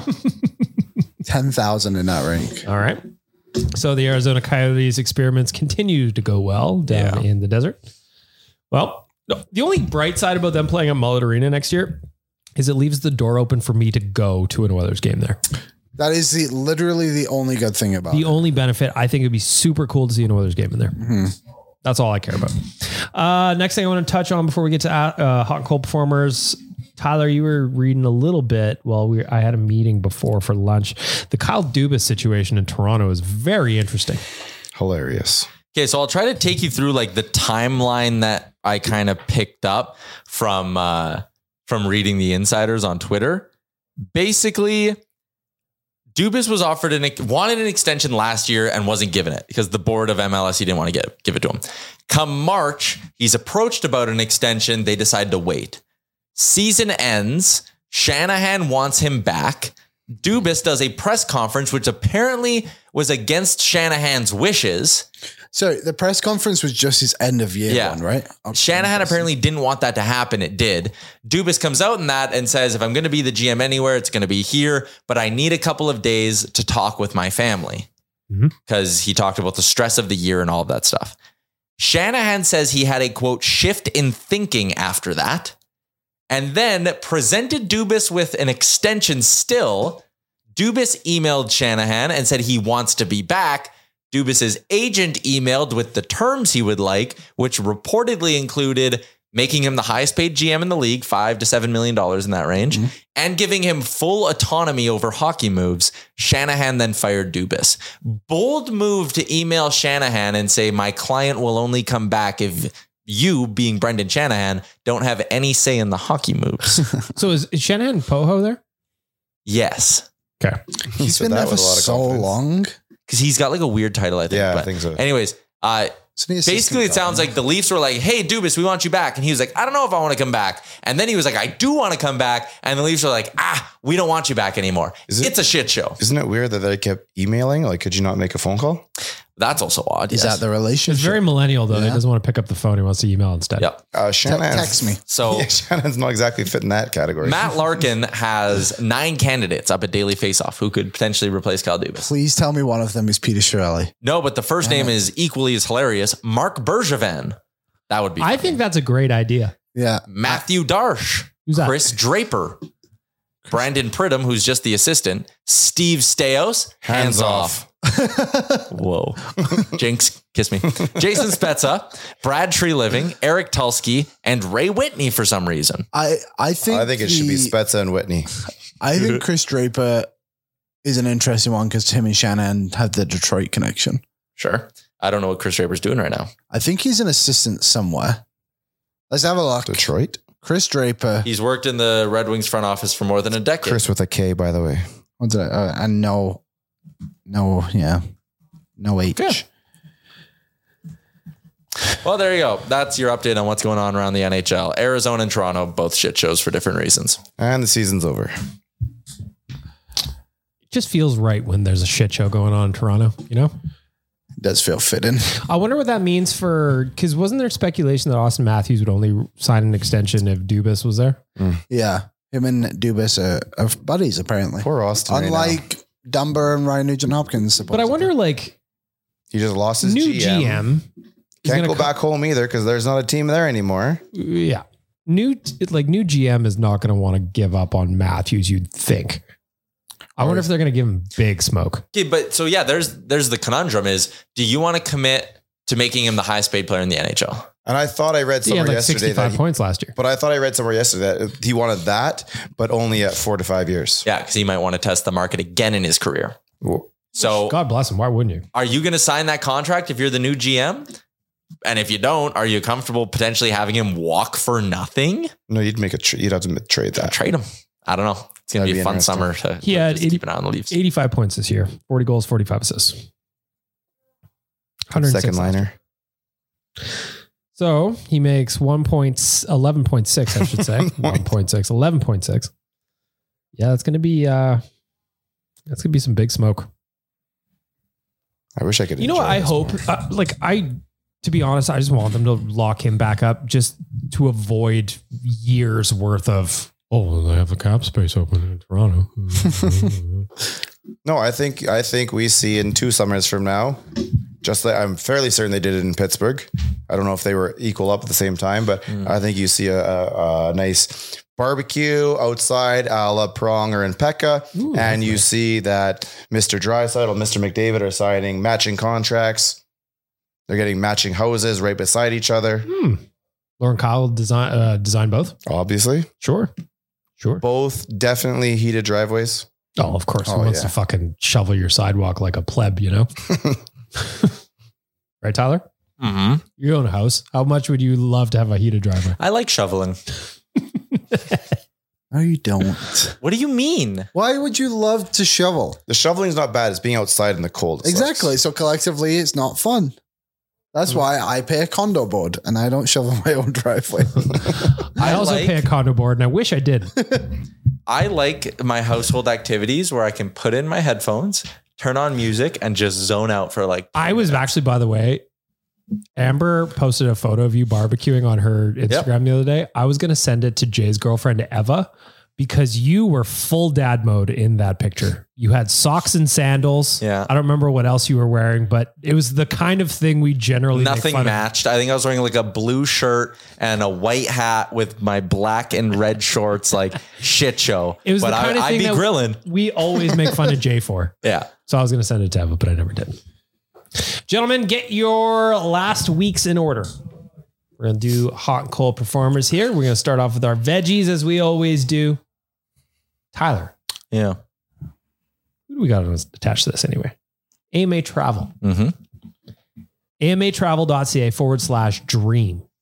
10,000 in that rink. All right. So the Arizona Coyotes experiments continue to go well down in the desert. Well, the only bright side about them playing at Mullet Arena next year is it leaves the door open for me to go to an Oilers game there. That is literally the only good thing about The it. only benefit, I think it'd be super cool to see an Oilers game in there. That's all I care about. Next thing I want to touch on before we get to hot and cold performers. Tyler, you were reading a little bit while I had a meeting before for lunch. The Kyle Dubas situation in Toronto is very interesting. Hilarious. Okay, so I'll try to take you through like the timeline that I kind of picked up from reading the insiders on Twitter. Basically, Dubas was wanted an extension last year and wasn't given it because the board of MLSE didn't want to give it to him. Come March, he's approached about an extension. They decide to wait. Season ends. Shanahan wants him back. Dubas does a press conference, which apparently was against Shanahan's wishes. So the press conference was just his end of year one, right? Okay. Shanahan apparently didn't want that to happen. It did. Dubas comes out in that and says, if I'm going to be the GM anywhere, it's going to be here, but I need a couple of days to talk with my family because he talked about the stress of the year and all of that stuff. Shanahan says he had a quote shift in thinking after that and then presented Dubas with an extension still. Dubas emailed Shanahan and said he wants to be back. Dubas's agent emailed with the terms he would like, which reportedly included making him the highest paid GM in the league, $5 to $7 million in that range, and giving him full autonomy over hockey moves. Shanahan then fired Dubas. Bold move to email Shanahan and say, my client will only come back if you, being Brendan Shanahan, don't have any say in the hockey moves. So is Shanahan Poho there? Yes. Okay. He's been there for so long. Because he's got like a weird title, I think. Yeah, but I think so. Anyways, basically it sounds like the Leafs were like, hey, Dubas, we want you back. And he was like, I don't know if I want to come back. And then he was like, I do want to come back. And the Leafs are like, we don't want you back anymore. It's a shit show. Isn't it weird that they kept emailing? Like, could you not make a phone call? That's also odd. Is that the relationship? It's very millennial though. He doesn't want to pick up the phone. He wants to email instead. Yep. Shanahan text me. So Shannon's not exactly fit in that category. Matt Larkin has 9 candidates up at Daily Faceoff who could potentially replace Kyle Dubas. Please tell me one of them is Peter Chiarelli. No, but the first name is equally as hilarious. Mark Bergevin. That would be funny. I think that's a great idea. Yeah. Matthew Darsh. Who's that? Chris Draper. Brandon Pridham, who's just the assistant. Steve Stais. Hands off. Whoa. Jinx, kiss me. Jason Spezza, Brad Treliving, Eric Tulsky, and Ray Whitney for some reason. I think it should be Spezza and Whitney. I think Chris Draper is an interesting one because Tim and Shanahan have the Detroit connection. Sure. I don't know what Chris Draper's doing right now. I think he's an assistant somewhere. Let's have a look. Detroit? Chris Draper. He's worked in the Red Wings front office for more than a decade. Chris with a K, by the way. What did I no H. Yeah. Well, there you go. That's your update on what's going on around the NHL. Arizona and Toronto, both shit shows for different reasons. And the season's over. It just feels right when there's a shit show going on in Toronto, you know? It does feel fitting. I wonder what that means because wasn't there speculation that Austin Matthews would only sign an extension if Dubas was there? Yeah. Him and Dubas are buddies, apparently. Poor Austin. Unlike Dumber and Ryan Nugent-Hopkins. But I wonder, he just lost his new GM. Can't go back home either because there's not a team there anymore. Yeah. New GM is not going to want to give up on Matthews, you'd think. I wonder if they're going to give him big smoke. Okay, but so yeah, there's the conundrum is, do you want to commit to making him the highest paid player in the NHL? And I thought I read somewhere yesterday 65 points last year. But I thought I read somewhere yesterday that he wanted that, but only at 4 to 5 years. Yeah, because he might want to test the market again in his career. So God bless him. Why wouldn't you? Are you going to sign that contract if you're the new GM? And if you don't, are you comfortable potentially having him walk for nothing? No, you'd have to trade that. Trade him. I don't know. It's going to be a fun summer to keep an eye on the Leafs. 85 points this year, 40 goals, 45 assists. Second liner. So he makes 11.6, I should say. 11.6. Yeah, that's going to be some big smoke. I wish I could. You know what? I hope, to be honest, I just want them to lock him back up just to avoid years worth of, they have a cap space open in Toronto. No, I think we see in 2 summers from now, just like I'm fairly certain they did it in Pittsburgh. I don't know if they were equal up at the same time, but I think you see a nice barbecue outside a la Pronger and Pekka. And you see that Mr. Draisaitl and Mr. McDavid are signing matching contracts. They're getting matching houses right beside each other. Lauren Kyle designed both? Obviously. Sure. Both definitely heated driveways. Oh, of course. Who wants to fucking shovel your sidewalk like a pleb, you know? Right, Tyler? Mm-hmm. You own a house. How much would you love to have a heated driveway? I like shoveling. No, you don't. What do you mean? Why would you love to shovel? The shoveling's not bad. It's being outside in the cold. Exactly. So collectively, it's not fun. That's why I pay a condo board and I don't shovel my own driveway. I also pay a condo board and I wish I did. I like my household activities where I can put in my headphones, turn on music, and just zone out for I was actually, by the way, Amber posted a photo of you barbecuing on her Instagram the other day. I was going to send it to Jay's girlfriend, Eva, because you were full dad mode in that picture. You had socks and sandals. Yeah. I don't remember what else you were wearing, but it was the kind of thing we generally nothing make fun matched. I think I was wearing like a blue shirt and a white hat with my black and red shorts, like shit show. It was but the kind of I'd thing be that grilling. We always make fun of Jay for. Yeah. So I was going to send it to Eva, but I never did. Gentlemen, get your last weeks in order. We're going to do hot and cold performers here. We're going to start off with our veggies as we always do. Tyler. Yeah. Who do we got attached to this anyway? AMA Travel. Mm-hmm. AMAtravel.ca/dream.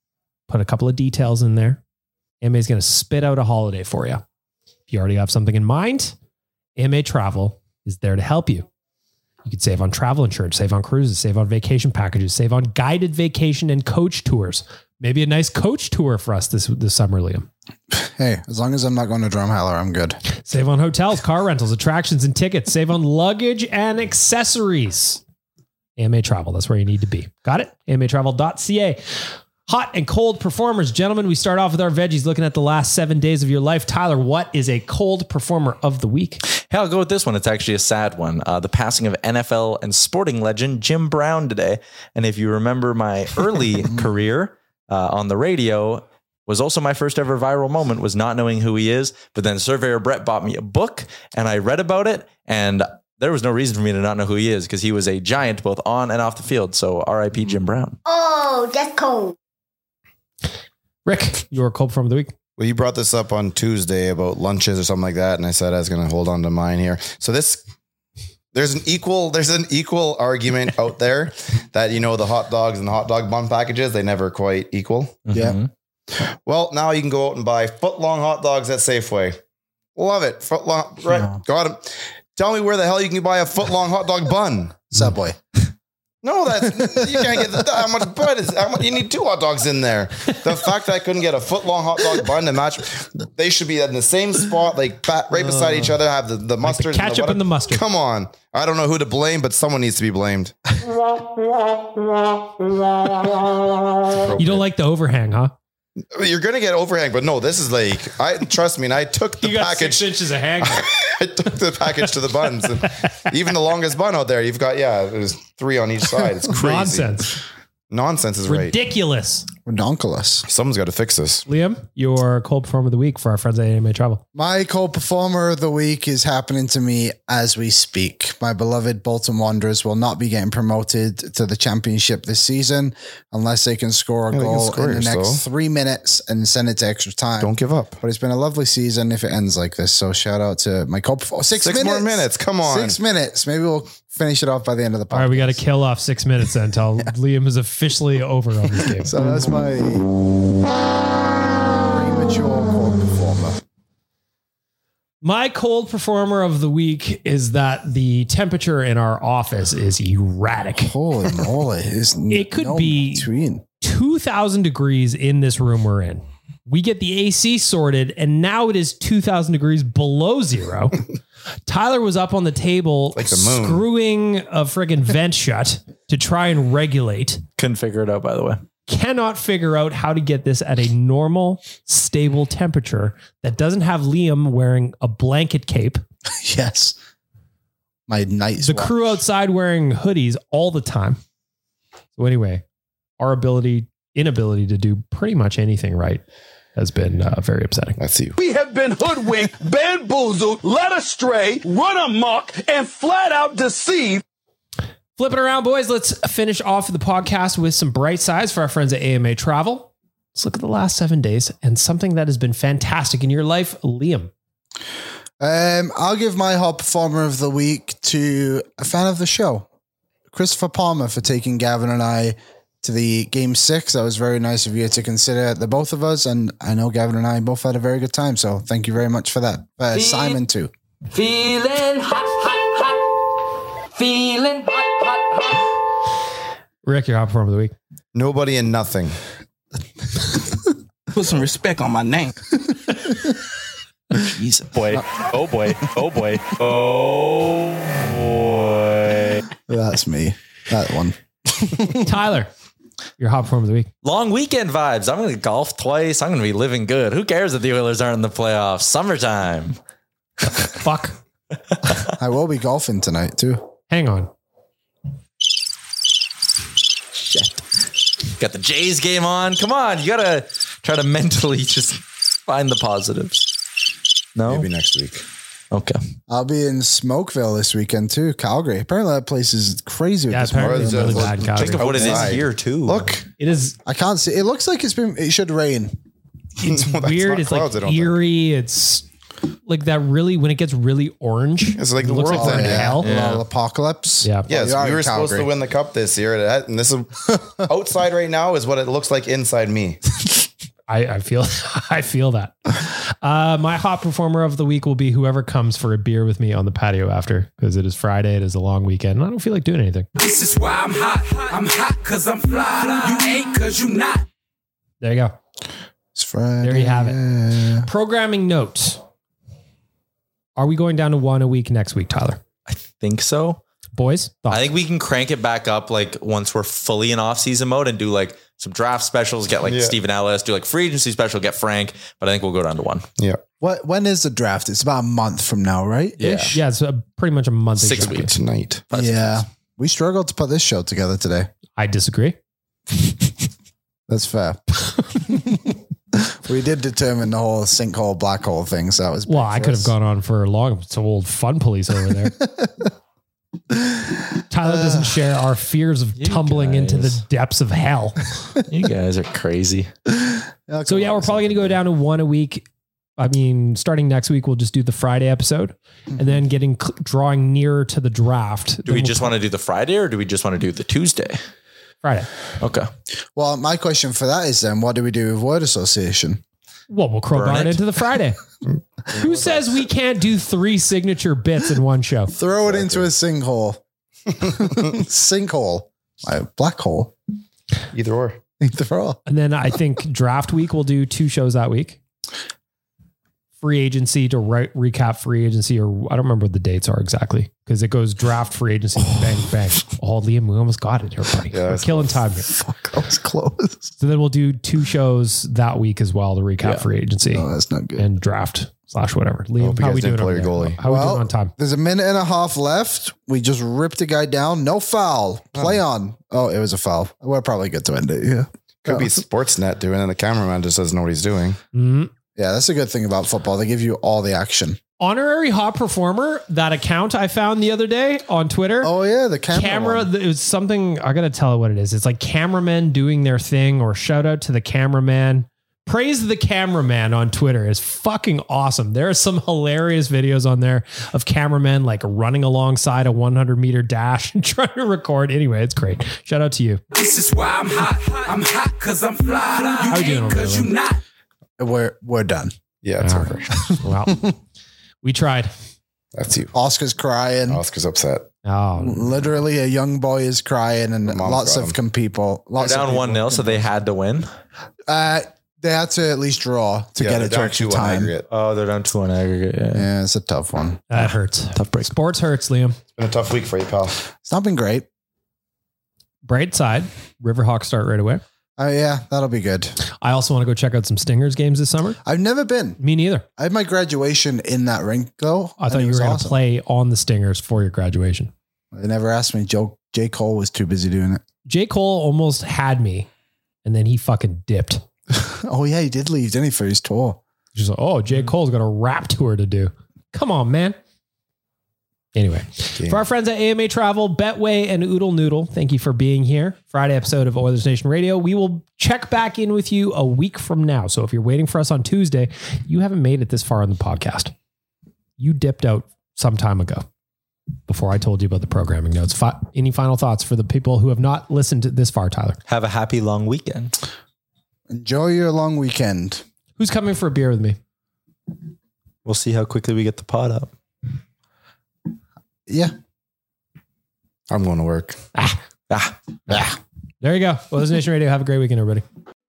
put a couple of details in there. AMA is going to spit out a holiday for you. If you already have something in mind, AMA Travel is there to help you. You can save on travel insurance, save on cruises, save on vacation packages, save on guided vacation and coach tours. Maybe a nice coach tour for us this summer, Liam. Hey, as long as I'm not going to Drumheller, I'm good. Save on hotels, car rentals, attractions, and tickets. Save on luggage and accessories. AMA Travel, that's where you need to be. Got it? AMAtravel.ca. Hot and cold performers. Gentlemen, we start off with our veggies, looking at the last 7 days of your life. Tyler, what is a cold performer of the week? Hey, I'll go with this one. It's actually a sad one. The passing of NFL and sporting legend Jim Brown today. And if you remember my early career on the radio, was also my first ever viral moment, was not knowing who he is. But then Surveyor Brett bought me a book and I read about it, and there was no reason for me to not know who he is because he was a giant both on and off the field. So RIP Jim Brown. Oh, that's cold. Rick, your cold performer of the week. Well, you brought this up on Tuesday about lunches or something like that, and I said I was going to hold on to mine here. So there's an equal argument out there that, you know, the hot dogs and the hot dog bun packages, they never quite equal. Yeah. Well, now you can go out and buy foot-long hot dogs at Safeway. Love it. Foot-long. Right. Yeah. Got them. Tell me where the hell you can buy a foot-long hot dog bun. Subway. No, you can't get how much bun is. You need 2 hot dogs in there. The fact that I couldn't get a foot-long hot dog bun to match, they should be in the same spot, like right beside each other. Have the mustard, the ketchup and the mustard. Come on, I don't know who to blame, but someone needs to be blamed. You don't like the overhang, huh? You're gonna get overhang, but no, this is like, trust me. And I took the You got package. 6 inches of hang. I took the package to the buns, and even the longest bun out there, you've got there's 3 on each side. It's crazy. Nonsense is ridiculous. Redonkulous. Someone's got to fix this. Liam, your cold performer of the week for our friends at AMA Travel. My cold performer of the week is happening to me as we speak. My beloved Bolton Wanderers will not be getting promoted to the championship this season unless they can score a goal in the next 3 minutes and send it to extra time. Don't give up. But it's been a lovely season if it ends like this. So shout out to my cold performer. 6 minutes. 6 more minutes. Come on. 6 minutes. Maybe we'll finish it off by the end of the podcast. All right, we got to kill off 6 minutes then until Liam is officially over on this game. So that's my premature cold performer. My cold performer of the week is that the temperature in our office is erratic. Holy moly. It could be between 2,000 degrees in this room we're in. We get the AC sorted, and now it is 2,000 degrees below zero. Tyler was up on the table like the moon, screwing a friggin' vent shut to try and regulate. Couldn't figure it out, by the way. Cannot figure out how to get this at a normal, stable temperature that doesn't have Liam wearing a blanket cape. Yes. My night. The crew outside wearing hoodies all the time. So anyway, our inability to do pretty much anything right has been very upsetting. That's you. We have been hoodwinked, bamboozled, led astray, run amok, and flat out deceived. Flip it around, boys. Let's finish off the podcast with some bright sides for our friends at AMA Travel. Let's look at the last 7 days and something that has been fantastic in your life, Liam. I'll give my hot performer of the week to a fan of the show, Christopher Palmer, for taking Gavin and I to the game 6. That was very nice of you to consider the both of us. And I know Gavin and I both had a very good time. So thank you very much for that. Simon too. Feeling hot, hot, hot. Feeling hot, hot, hot. Rick, your hot performer of the week. Nobody and nothing. Put some respect on my name. Jesus. Boy. Oh boy. Oh boy. Oh boy. That's me. That one. Tyler, your hot performer of the week. Long weekend vibes. I'm going to golf twice. I'm going to be living good. Who cares that the Oilers aren't in the playoffs? Summertime. Fuck. I will be golfing tonight too. Hang on. Shit. Got the Jays game on. Come on. You got to try to mentally just find the positives. No? Maybe next week. Okay. I'll be in Smokeville this weekend too. Calgary. Apparently that place is crazy. Yeah, with apparently it's really bad in Calgary. Think of what it is here too. Look, it is. I can't see. It looks like it should rain. It's Well, that's weird. not It's clouds, I like don't eerie. It's like that really, when it gets really orange, It's like it the looks like world's we're in end. hell. Little apocalypse. Yeah. yes, you are we in were supposed Calgary. to win the cup this year, and this is outside right now is what it looks like inside me. I feel that. My hot performer of the week will be whoever comes for a beer with me on the patio after, because it is Friday. It is a long weekend and I don't feel like doing anything. This is why I'm hot. I'm hot because I'm fly. You ain't because you not. There you go. It's Friday. There you have it. Programming notes. Are we going down to 1 a week next week, Tyler? I think so. Boys, thoughts? I think we can crank it back up like once we're fully in off-season mode and do like some draft specials, get like Stephen Ellis, do like free agency special, get Frank. But I think we'll go down to 1. Yeah. When is the draft? It's about a month from now, right? Yeah. Ish? Yeah, it's pretty much a month. 6 weeks tonight. Yeah. We struggled to put this show together today. I disagree. That's fair. We did determine the whole sinkhole, black hole thing. So that was well, I could have gone on for long. It's old fun police over there. Tyler doesn't share our fears of tumbling into the depths of hell. You guys are crazy. So yeah, we're probably going to go down to 1 a week. I mean, starting next week, we'll just do the Friday episode and then drawing nearer to the draft. Do we just want to do the Friday or do we just want to do the Tuesday? Friday. Okay. Well, my question for that is then, what do we do with word association? Well, we'll crowbar it into the Friday. Who says we can't do 3 signature bits in one show? Throw it into a sinkhole. Sinkhole. Black hole. Either or. Either or. And then I think draft week, we'll do 2 shows that week. Free agency to recap free agency, or I don't remember what the dates are exactly because it goes draft, free agency, bang, bang. Oh, Liam, we almost got it here, buddy. Yeah, we're killing time here. Fuck, I was close. So then we'll do 2 shows that week as well to recap free agency. Oh, that's not good. And draft / whatever. Liam, how we doing on goalie? How we doing on time? There's a minute and a half left. We just ripped a guy down. No foul. Play on. Oh, it was a foul. We're probably good to end it. Yeah. Could be Sportsnet doing it and the cameraman just doesn't know what he's doing. Mm-hmm. Yeah, that's a good thing about football. They give you all the action. Honorary hot performer, that account I found the other day on Twitter. Oh yeah, the camera. It was something, I got to tell it what it is. It's like cameramen doing their thing, or shout out to the cameraman. Praise the cameraman on Twitter is fucking awesome. There are some hilarious videos on there of cameramen like running alongside a 100-meter dash and trying to record. Anyway, it's great. Shout out to you. This is why I'm hot. I'm hot because I'm fly. How you doing over there, you not. We're done. Yeah, it's over. Well, we tried. That's you. Oscar's crying. Oscar's upset. Oh, literally a young boy is crying and lots of people. They're down 1-0, so they had to win. They had to at least draw to get it to extra time. Aggregate. Oh, they're down 2 on aggregate. Yeah, it's a tough one. That hurts. Tough break. Sports hurts, Liam. It's been a tough week for you, pal. It's not been great. Bright side, Riverhawks start right away. Oh yeah, that'll be good. I also want to go check out some Stingers games this summer. I've never been. Me neither. I had my graduation in that rink though. I thought you were going to play on the Stingers for your graduation. They never asked me. J. Cole was too busy doing it. J. Cole almost had me and then he fucking dipped. Oh yeah, he did leave, didn't he, for his tour? Just like, oh, J. Cole's got a rap tour to do. Come on, man. Anyway, for our friends at AMA Travel, Betway and Oodle Noodle, thank you for being here. Friday episode of Oilers Nation Radio. We will check back in with you a week from now. So if you're waiting for us on Tuesday, you haven't made it this far in the podcast. You dipped out some time ago before I told you about the programming notes. Any final thoughts for the people who have not listened to this far, Tyler? Have a happy long weekend. Enjoy your long weekend. Who's coming for a beer with me? We'll see how quickly we get the pod up. Yeah. I'm going to work. There you go. Oilers Nation Radio. Have a great weekend, everybody.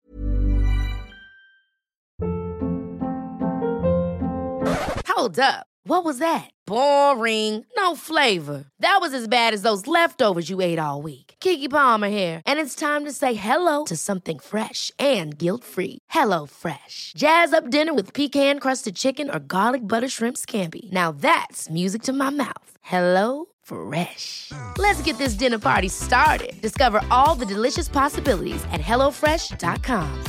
Hold up. What was that? Boring. No flavor. That was as bad as those leftovers you ate all week. Keke Palmer here. And it's time to say hello to something fresh and guilt-free. Hello Fresh. Jazz up dinner with pecan-crusted chicken or garlic butter shrimp scampi. Now that's music to my mouth. Hello Fresh. Let's get this dinner party started. Discover all the delicious possibilities at HelloFresh.com.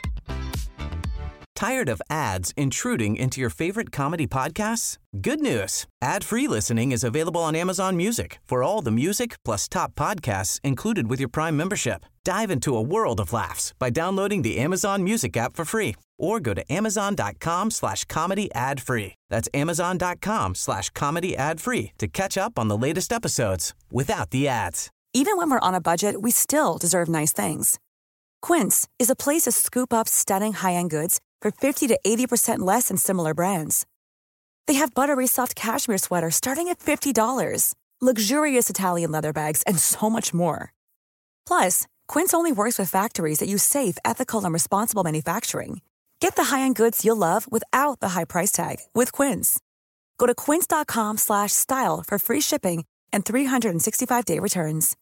Tired of ads intruding into your favorite comedy podcasts? Good news. Ad-free listening is available on Amazon Music for all the music plus top podcasts included with your Prime membership. Dive into a world of laughs by downloading the Amazon Music app for free or go to amazon.com/comedy ad-free. That's amazon.com/comedy ad-free to catch up on the latest episodes without the ads. Even when we're on a budget, we still deserve nice things. Quince is a place to scoop up stunning high-end goods for 50 to 80% less than similar brands. They have buttery soft cashmere sweaters starting at $50, luxurious Italian leather bags, and so much more. Plus, Quince only works with factories that use safe, ethical, and responsible manufacturing. Get the high-end goods you'll love without the high price tag with Quince. Go to quince.com/style for free shipping and 365-day returns.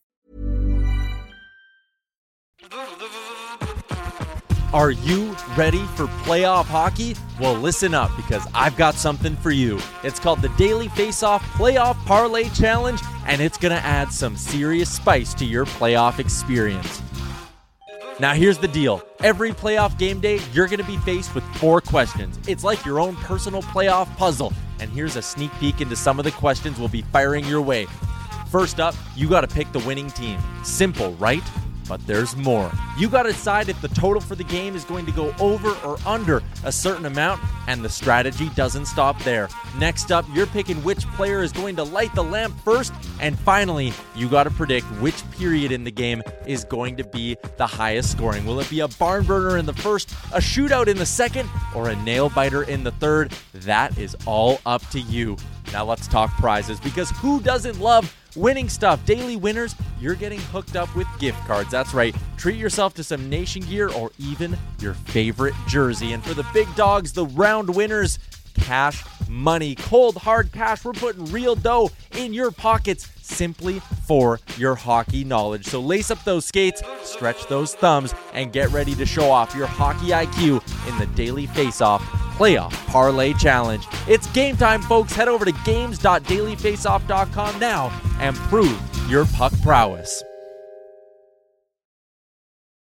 Are you ready for playoff hockey? Well, listen up, because I've got something for you. It's called the Daily Faceoff Playoff Parlay Challenge, and it's going to add some serious spice to your playoff experience. Now, here's the deal. Every playoff game day, you're going to be faced with 4 questions. It's like your own personal playoff puzzle, and here's a sneak peek into some of the questions we'll be firing your way. First up, you got to pick the winning team. Simple, right? But there's more. You got to decide if the total for the game is going to go over or under a certain amount, and the strategy doesn't stop there. Next up, you're picking which player is going to light the lamp first, and finally, you got to predict which period in the game is going to be the highest scoring. Will it be a barn burner in the first, a shootout in the second, or a nail biter in the third? That is all up to you. Now let's talk prizes, because who doesn't love winning stuff? Daily winners, you're getting hooked up with gift cards. That's right. Treat yourself to some Nation gear or even your favorite jersey. And for the big dogs, the round winners, cash money, cold hard cash. We're putting real dough in your pockets simply for your hockey knowledge. So lace up those skates, stretch those thumbs, and get ready to show off your hockey IQ in the Daily Faceoff Playoff Parlay Challenge. It's game time, folks. Head over to games.dailyfaceoff.com now and prove your puck prowess.